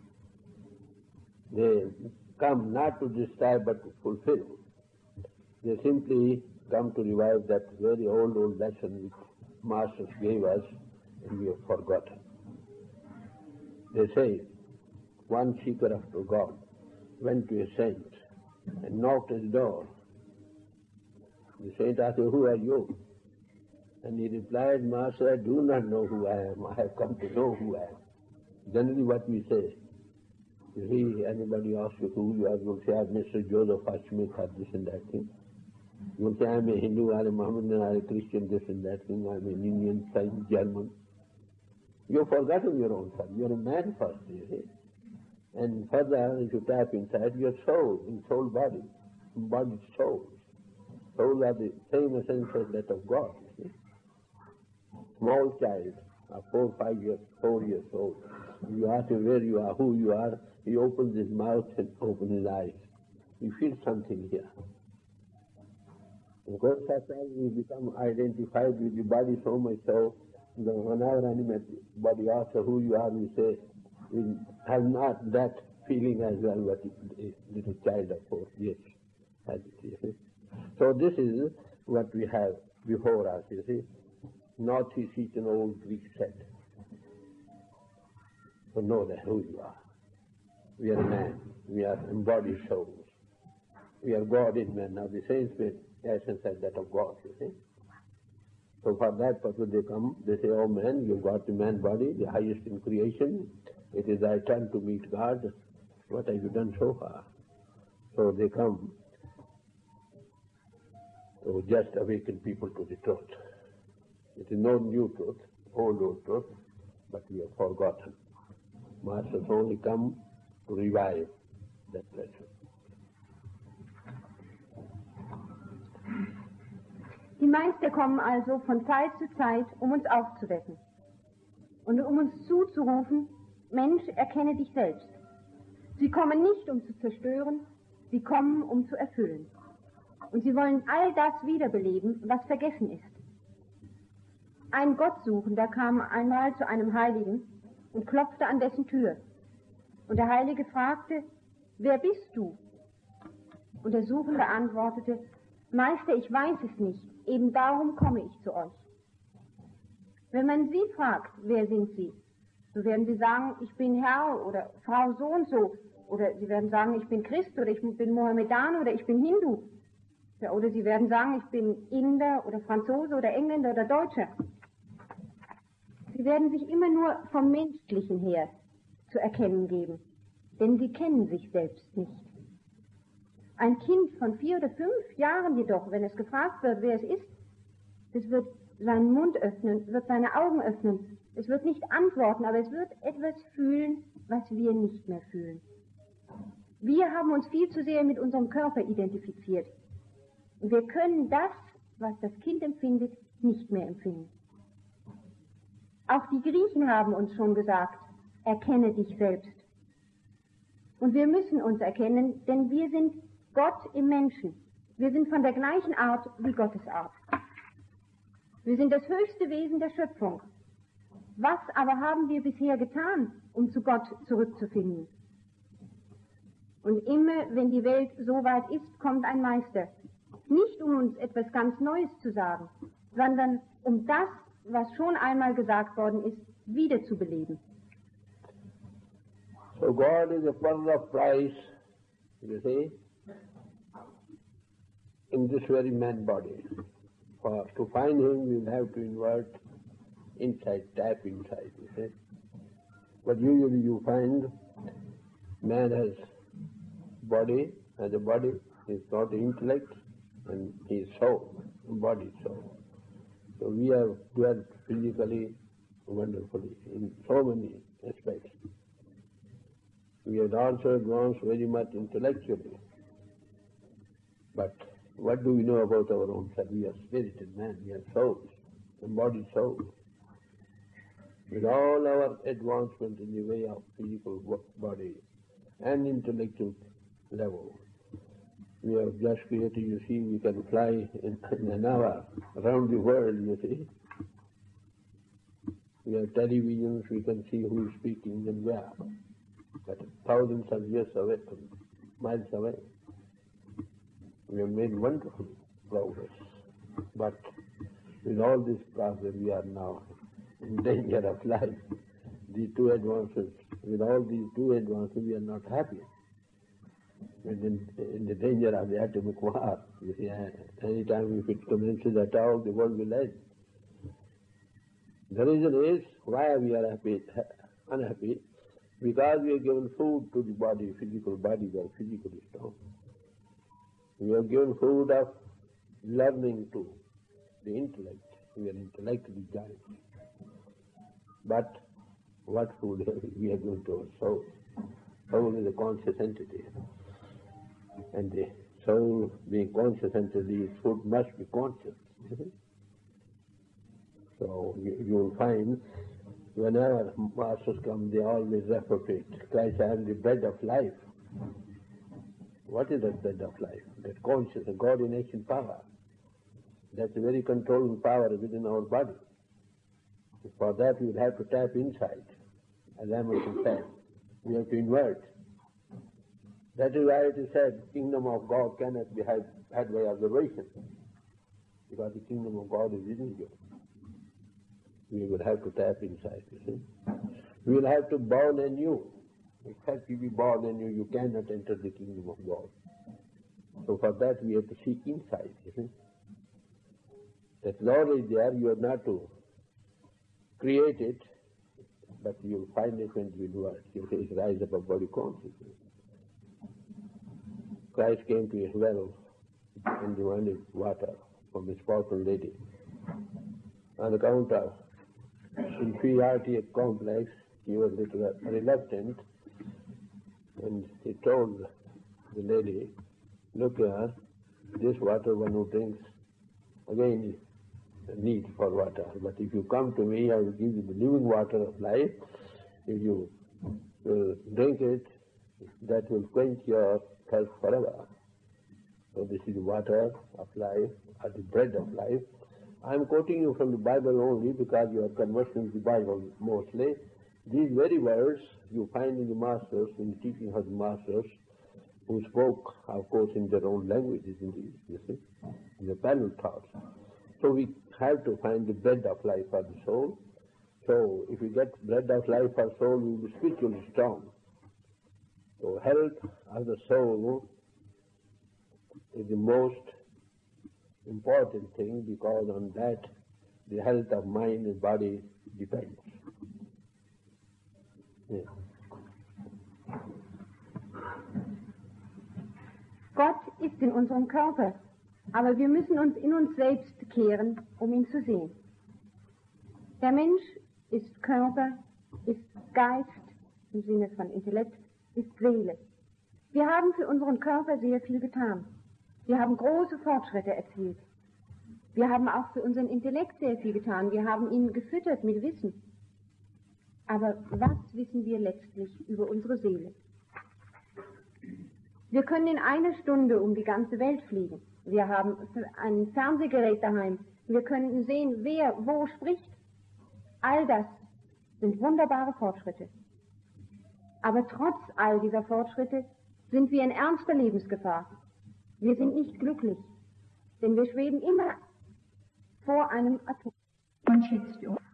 They come not to describe but to fulfill. They simply come to revive that very old lesson which masters gave us and we have forgotten. They say, one seeker after God went to a saint and knocked at his door. The saint asked him, who are you? And he replied, Master, I do not know who I am. I have come to know who I am. Generally what we say, you see, anybody asks you who you are, you will say, I'm Mr. Joseph Ashmith, or this and that thing. You will say, I'm a Hindu, I'm a Mohammedan, I'm a Christian, this and that thing, I'm an Indian, French, German. You've forgotten your own self. You're a man first, you see. And further, if you tap inside, your soul, in soul body, body soul. Souls are the same essence as that of God, you see. Small child, 4 years old. You ask him where you are, who you are, he opens his mouth and opens his eyes. You feel something here. Of course, as we become identified with the body so much so, whenever any body asks who you are, we say, we have not that feeling as well what a little child of 4 years has it, you see. So this is what we have before us, you see. North is each an old Greek said. So know that who you are. We are man. We are embodied souls. We are God in man. Now the same essence as that of God, you see. So for that purpose they come, they say, oh man, you've got the man body, the highest in creation. It is thy turn to meet God. What have you done so far? So they come to just awaken people to the truth. It is no new truth, old truth, but we have forgotten. Masters only come to revive that lesson. Die Meister kommen also von Zeit zu Zeit, um uns aufzuwecken und um uns zuzurufen, Mensch, erkenne dich selbst. Sie kommen nicht, um zu zerstören, sie kommen, um zu erfüllen. Und sie wollen all das wiederbeleben, was vergessen ist. Ein Gottsuchender kam einmal zu einem Heiligen und klopfte an dessen Tür. Und der Heilige fragte, wer bist du? Und der Suchende antwortete, Meister, ich weiß es nicht, eben darum komme ich zu euch. Wenn man sie fragt, wer sind sie, so werden sie sagen, ich bin Herr oder Frau so und so. Oder sie werden sagen, ich bin Christ oder ich bin Mohammedan oder ich bin Hindu. Ja, oder sie werden sagen, ich bin Inder oder Franzose oder Engländer oder Deutscher. Sie werden sich immer nur vom Menschlichen her zu erkennen geben, denn sie kennen sich selbst nicht. Ein Kind von 4 oder 5 Jahren jedoch, wenn es gefragt wird, wer es ist, das wird seinen Mund öffnen, wird seine Augen öffnen. Es wird nicht antworten, aber es wird etwas fühlen, was wir nicht mehr fühlen. Wir haben uns viel zu sehr mit unserem Körper identifiziert. Und wir können das, was das Kind empfindet, nicht mehr empfinden. Auch die Griechen haben uns schon gesagt, erkenne dich selbst. Und wir müssen uns erkennen, denn wir sind Gott im Menschen. Wir sind von der gleichen Art wie Gottes Art. Wir sind das höchste Wesen der Schöpfung. Was aber haben wir bisher getan, um zu Gott zurückzufinden? Und immer, wenn die Welt so weit ist, kommt ein Meister. Nicht um uns etwas ganz Neues zu sagen, sondern um das, was schon einmal gesagt worden ist, wieder zu beleben. So God is a pearl of price, you see, in this very man body. For to find him, we will have to invert inside, tap inside, you see. But usually you find man has body, and the body is not intellect, and his soul, body soul. So we have dwelt physically wonderfully in so many aspects. We have also advanced very much intellectually. But what do we know about our own self? We are spirited man, we are souls, embodied souls. With all our advancement in the way of physical body and intellectual level, we have just created, you see, we can fly in an hour around the world, you see. We have televisions, we can see who is speaking and where, but thousands of years away, miles away. We have made wonderful progress, but with all this progress we are now in danger of life. These two advances, with all these two advances we are not happy. In the danger of the atomic war, you see, any time if it commences at all, the world will end. The reason is why we are unhappy, because we have given food to the body, physical body, we are physically strong. We have given food of learning to the intellect, we are intellectually giants. But what food we have given to our soul? Soul is a conscious entity. And the soul being conscious entity, its food must be conscious. So you will find whenever masters come, they always refer to it. Christ, I am the bread of life. What is that bread of life? That conscious, the God in action power. That's a very controlling power within our body. For that we will have to tap inside. As Emerson said, we have to invert. That is why it is said, kingdom of God cannot be had by observation. Because the kingdom of God is within you. We will have to tap inside, you see. We will have to born anew. Except you be born anew, you cannot enter the kingdom of God. So for that we have to seek inside, you see. That Lord is there, you are not to create it, but you will find it when you do it. You say, rise above body consciousness. Christ came to a well and demanded water from a spiritual lady. On account of inferiority complex, he was a little reluctant, and he told the lady, look here, this water one who drinks, again need for water, but if you come to me, I will give you the living water of life. If you will drink it, that will quench your thirst forever. So this is the water of life, or the bread of life. I am quoting you from the Bible only because you are conversing with the Bible mostly. These very words you find in the masters, in the teaching of the masters, who spoke, of course, in their own languages, indeed, you see, in the parallel thoughts. So we have to find the bread of life for the soul. So if we get bread of life for soul, we will be spiritually strong. So health of the soul is the most important thing, because on that the health of mind and body depends. Yeah. Gott ist in unserem Körper, aber wir müssen uns in uns selbst kehren, um ihn zu sehen. Der Mensch ist Körper, ist Geist im Sinne von Intellekt, ist Seele. Wir haben für unseren Körper sehr viel getan. Wir haben große Fortschritte erzielt. Wir haben auch für unseren Intellekt sehr viel getan. Wir haben ihn gefüttert mit Wissen. Aber was wissen wir letztlich über unsere Seele? Wir können in einer Stunde um die ganze Welt fliegen. Wir haben ein Fernsehgerät daheim. Wir können sehen, wer wo spricht. All das sind wunderbare Fortschritte. Aber trotz all dieser Fortschritte sind wir in ernster Lebensgefahr. Wir sind nicht glücklich, denn wir schweben immer vor einem Atom. Man schätzt